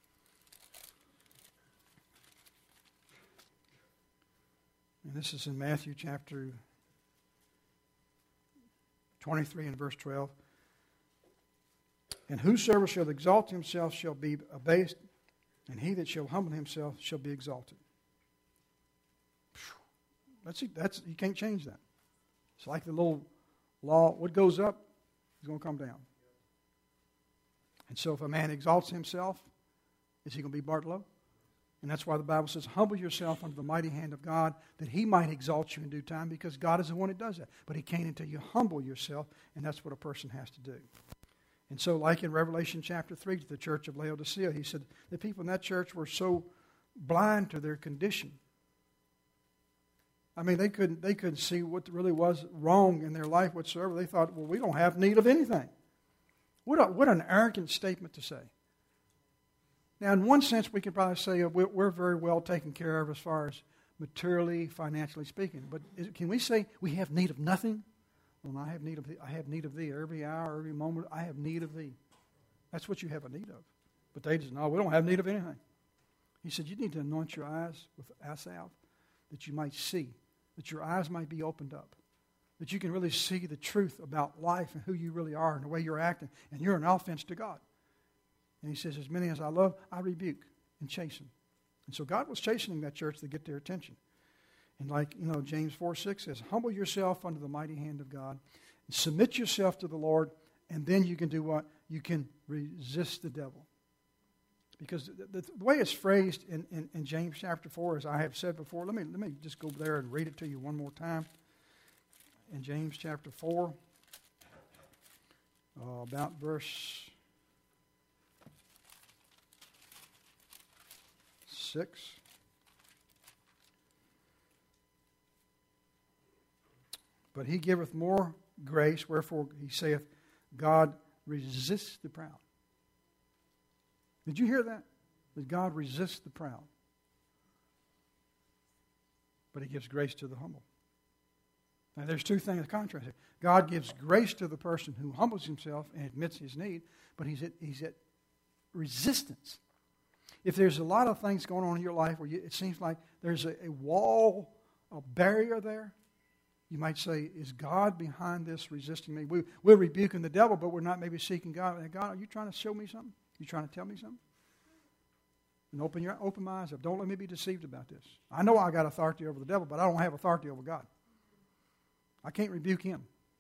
And this is in Matthew chapter twenty-three and verse twelve. And whosoever shall exalt himself shall be abased, and he that shall humble himself shall be exalted. That's, that's you can't change that. It's like the little law, what goes up is going to come down. And so if a man exalts himself, is he going to be brought low? And that's why the Bible says, humble yourself under the mighty hand of God, that he might exalt you in due time, because God is the one that does that. But he can't until you humble yourself, and that's what a person has to do. And so like in Revelation chapter three to the church of Laodicea, he said the people in that church were so blind to their condition. I mean, they couldn't, they couldn't see what really was wrong in their life whatsoever. They thought, well, we don't have need of anything. What, a, what an arrogant statement to say. Now, in one sense, we can probably say we're, we're very well taken care of as far as materially, financially speaking. But is, can we say we have need of nothing? Well, I have need of thee. I have need of thee every hour, every moment. I have need of thee. That's what you have a need of. But they just, no, we don't have need of anything. He said, you need to anoint your eyes with asaph, that you might see, that your eyes might be opened up, that you can really see the truth about life and who you really are and the way you're acting, and you're an offense to God. And he says, as many as I love, I rebuke and chasten. And so God was chastening that church to get their attention. And like, you know, James four six says, humble yourself under the mighty hand of God, and submit yourself to the Lord, and then you can do what? You can resist the devil. Because the, the, the way it's phrased in, in, in James chapter four, as I have said before, let me, let me just go there and read it to you one more time. In James chapter four, uh, about verse six. But he giveth more grace, wherefore he saith, God resists the proud. Did you hear that? That God resists the proud. But he gives grace to the humble. Now there's two things, contrast here. God gives grace to the person who humbles himself and admits his need, but he's at, he's at resistance. If there's a lot of things going on in your life where you, it seems like there's a, a wall, a barrier there, you might say, is God behind this resisting me? We, we're rebuking the devil, but we're not maybe seeking God. God, are you trying to show me something? You trying to tell me something? And open your open my eyes up. Don't let me be deceived about this. I know I got authority over the devil, but I don't have authority over God. I can't rebuke him.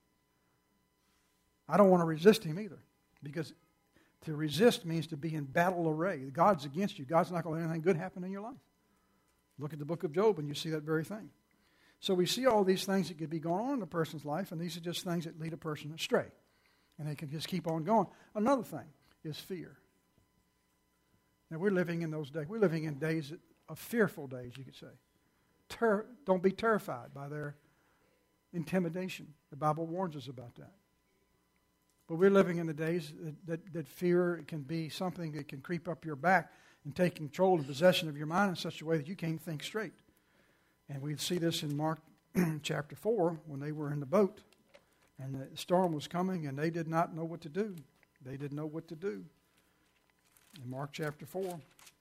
I don't want to resist him either, because to resist means to be in battle array. God's against you. God's not going to let anything good happen in your life. Look at the book of Job and you see that very thing. So we see all these things that could be going on in a person's life, and these are just things that lead a person astray. And they can just keep on going. Another thing is fear. Now, we're living in those days. We're living in days of fearful days, you could say. Ter- don't be terrified by their intimidation. The Bible warns us about that. But we're living in the days that, that, that fear can be something that can creep up your back and take control and possession of your mind in such a way that you can't think straight. And we see this in Mark chapter four when they were in the boat and the storm was coming and they did not know what to do. They didn't know what to do. In Mark chapter four,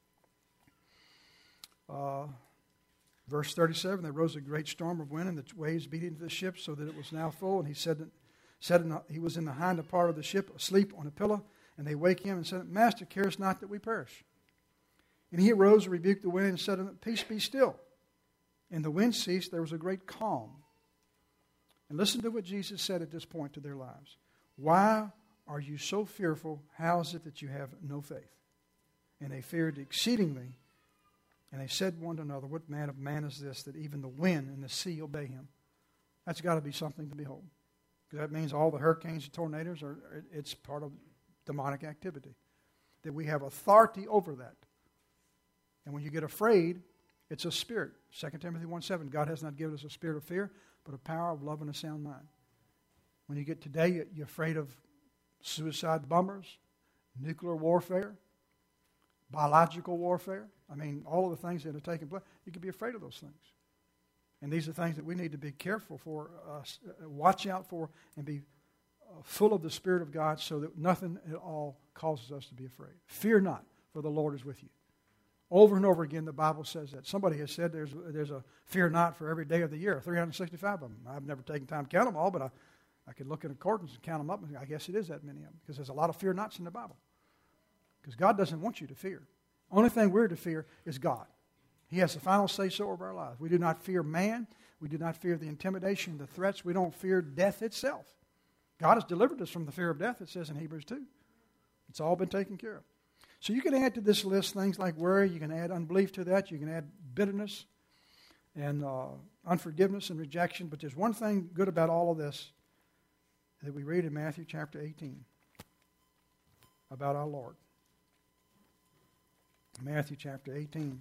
uh, verse thirty-seven, there rose a great storm of wind and the waves beat into the ship so that it was now full. And he said that said in the, he was in the hinder part of the ship, asleep on a pillow. And they wake him and said, Master, carest not that we perish? And he arose and rebuked the wind and said, Peace, be still. And the wind ceased, there was a great calm. And listen to what Jesus said at this point to their lives. Why are you so fearful? How is it that you have no faith? And they feared exceedingly. And they said one to another, What man of man is this, that even the wind and the sea obey him? That's got to be something to behold. Because that means all the hurricanes and tornadoes, are it's part of demonic activity. That we have authority over that. And when you get afraid, it's a spirit. Second Timothy one seven, God has not given us a spirit of fear, but a power of love and a sound mind. When you get today, you're afraid of suicide bombers, nuclear warfare, biological warfare. I mean, all of the things that are taking place. You can be afraid of those things. And these are things that we need to be careful for, uh, watch out for, and be uh, full of the Spirit of God so that nothing at all causes us to be afraid. Fear not, for the Lord is with you. Over and over again, the Bible says that. Somebody has said there's there's a fear not for every day of the year, three hundred sixty-five of them. I've never taken time to count them all, but I, I could look in accordance and count them up, and I guess it is that many of them, because there's a lot of fear nots in the Bible. Because God doesn't want you to fear. Only thing we're to fear is God. He has the final say-so over our lives. We do not fear man. We do not fear the intimidation, the threats. We don't fear death itself. God has delivered us from the fear of death, it says in Hebrews two. It's all been taken care of. So you can add to this list things like worry. You can add unbelief to that. You can add bitterness and uh, unforgiveness and rejection. But there's one thing good about all of this that we read in Matthew chapter eighteen about our Lord. Matthew chapter eighteen.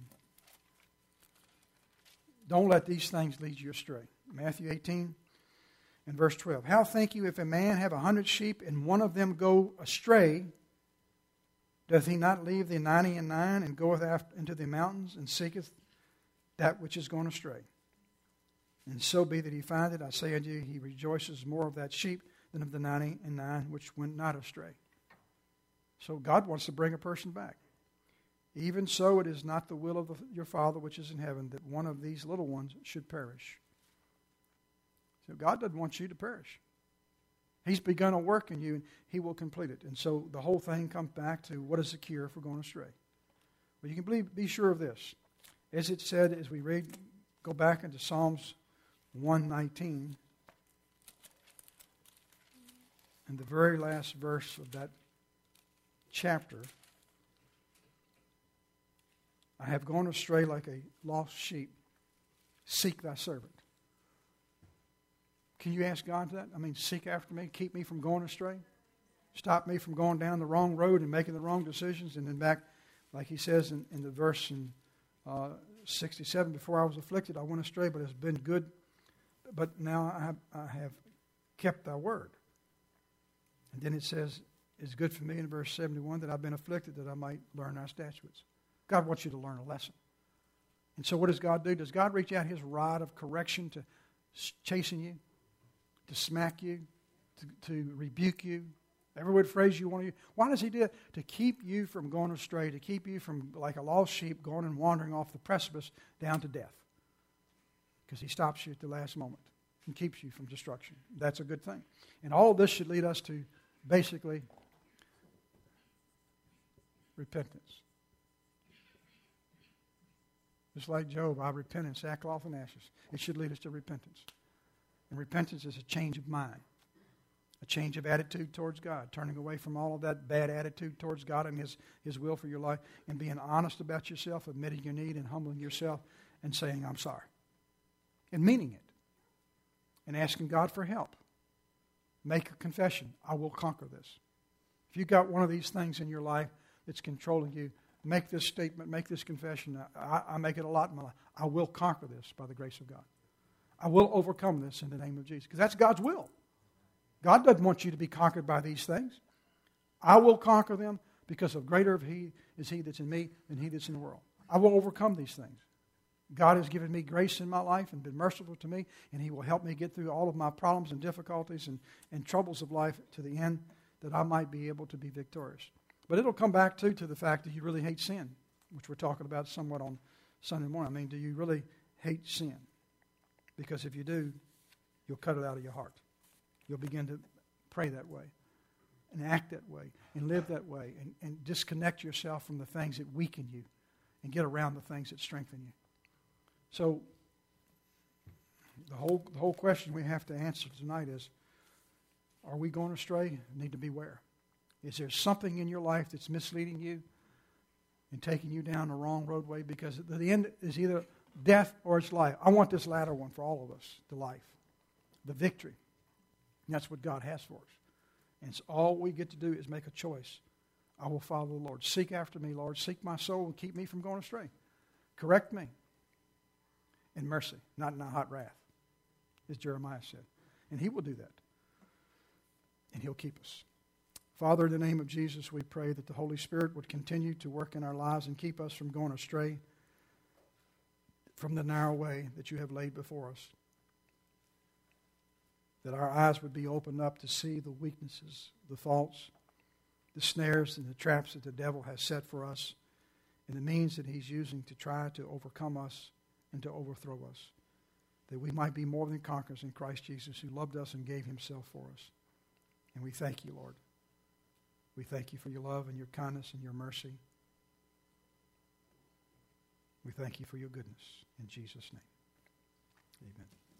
Don't let these things lead you astray. Matthew eighteen and verse twelve. How think you if a man have a hundred sheep and one of them go astray, doth he not leave the ninety and nine and goeth after into the mountains and seeketh that which is gone astray? And so be that he find it, I say unto you, he rejoices more of that sheep than of the ninety and nine which went not astray. So God wants to bring a person back. Even so, it is not the will of the, your Father which is in heaven that one of these little ones should perish. So God doesn't want you to perish. He's begun a work in you, and He will complete it. And so the whole thing comes back to what is the cure for going astray. But you can believe, be sure of this. As it said, as we read, go back into Psalms one nineteen, and the very last verse of that chapter, I have gone astray like a lost sheep. Seek thy servant. Can you ask God that? I mean, seek after me, keep me from going astray, stop me from going down the wrong road and making the wrong decisions. And then back, like he says in, in the verse in uh, sixty-seven, before I was afflicted, I went astray, but it's been good. But now I have, I have kept thy word. And then it says, it's good for me in verse seventy-one that I've been afflicted that I might learn thy statutes. God wants you to learn a lesson. And so what does God do? Does God reach out His rod of correction to chasten you, to smack you, to, to rebuke you, every word phrase you want to use? Why does He do that? To keep you from going astray, to keep you from, like a lost sheep, going and wandering off the precipice down to death. Because He stops you at the last moment and keeps you from destruction. That's a good thing. And all of this should lead us to basically repentance. Just like Job, I repent in sackcloth and ashes. It should lead us to repentance. And repentance is a change of mind, a change of attitude towards God, turning away from all of that bad attitude towards God and His, His will for your life, and being honest about yourself, admitting your need and humbling yourself and saying, I'm sorry. And meaning it. And asking God for help. Make a confession. I will conquer this. If you've got one of these things in your life that's controlling you, make this statement, make this confession. I, I make it a lot in my life. I will conquer this by the grace of God. I will overcome this in the name of Jesus. Because that's God's will. God doesn't want you to be conquered by these things. I will conquer them because of greater of He is He that's in me than he that's in the world. I will overcome these things. God has given me grace in my life and been merciful to me, and He will help me get through all of my problems and difficulties and, and troubles of life to the end that I might be able to be victorious. But it'll come back, too, to the fact that you really hate sin, which we're talking about somewhat on Sunday morning. I mean, do you really hate sin? Because if you do, you'll cut it out of your heart. You'll begin to pray that way and act that way and live that way and, and disconnect yourself from the things that weaken you and get around the things that strengthen you. So the whole, the whole question we have to answer tonight is, are we going astray? We need to beware. Is there something in your life that's misleading you and taking you down the wrong roadway? Because the end is either death or it's life. I want this latter one for all of us, the life, the victory. And that's what God has for us. And so all we get to do is make a choice. I will follow the Lord. Seek after me, Lord. Seek my soul and keep me from going astray. Correct me in mercy, not in a hot wrath, as Jeremiah said. And He will do that. and He'll keep us. Father, in the name of Jesus, we pray that the Holy Spirit would continue to work in our lives and keep us from going astray from the narrow way that you have laid before us. That our eyes would be opened up to see the weaknesses, the faults, the snares and the traps that the devil has set for us, and the means that he's using to try to overcome us and to overthrow us. That we might be more than conquerors in Christ Jesus, who loved us and gave himself for us. And we thank you, Lord. We thank you for your love and your kindness and your mercy. We thank you for your goodness. In Jesus' name, amen.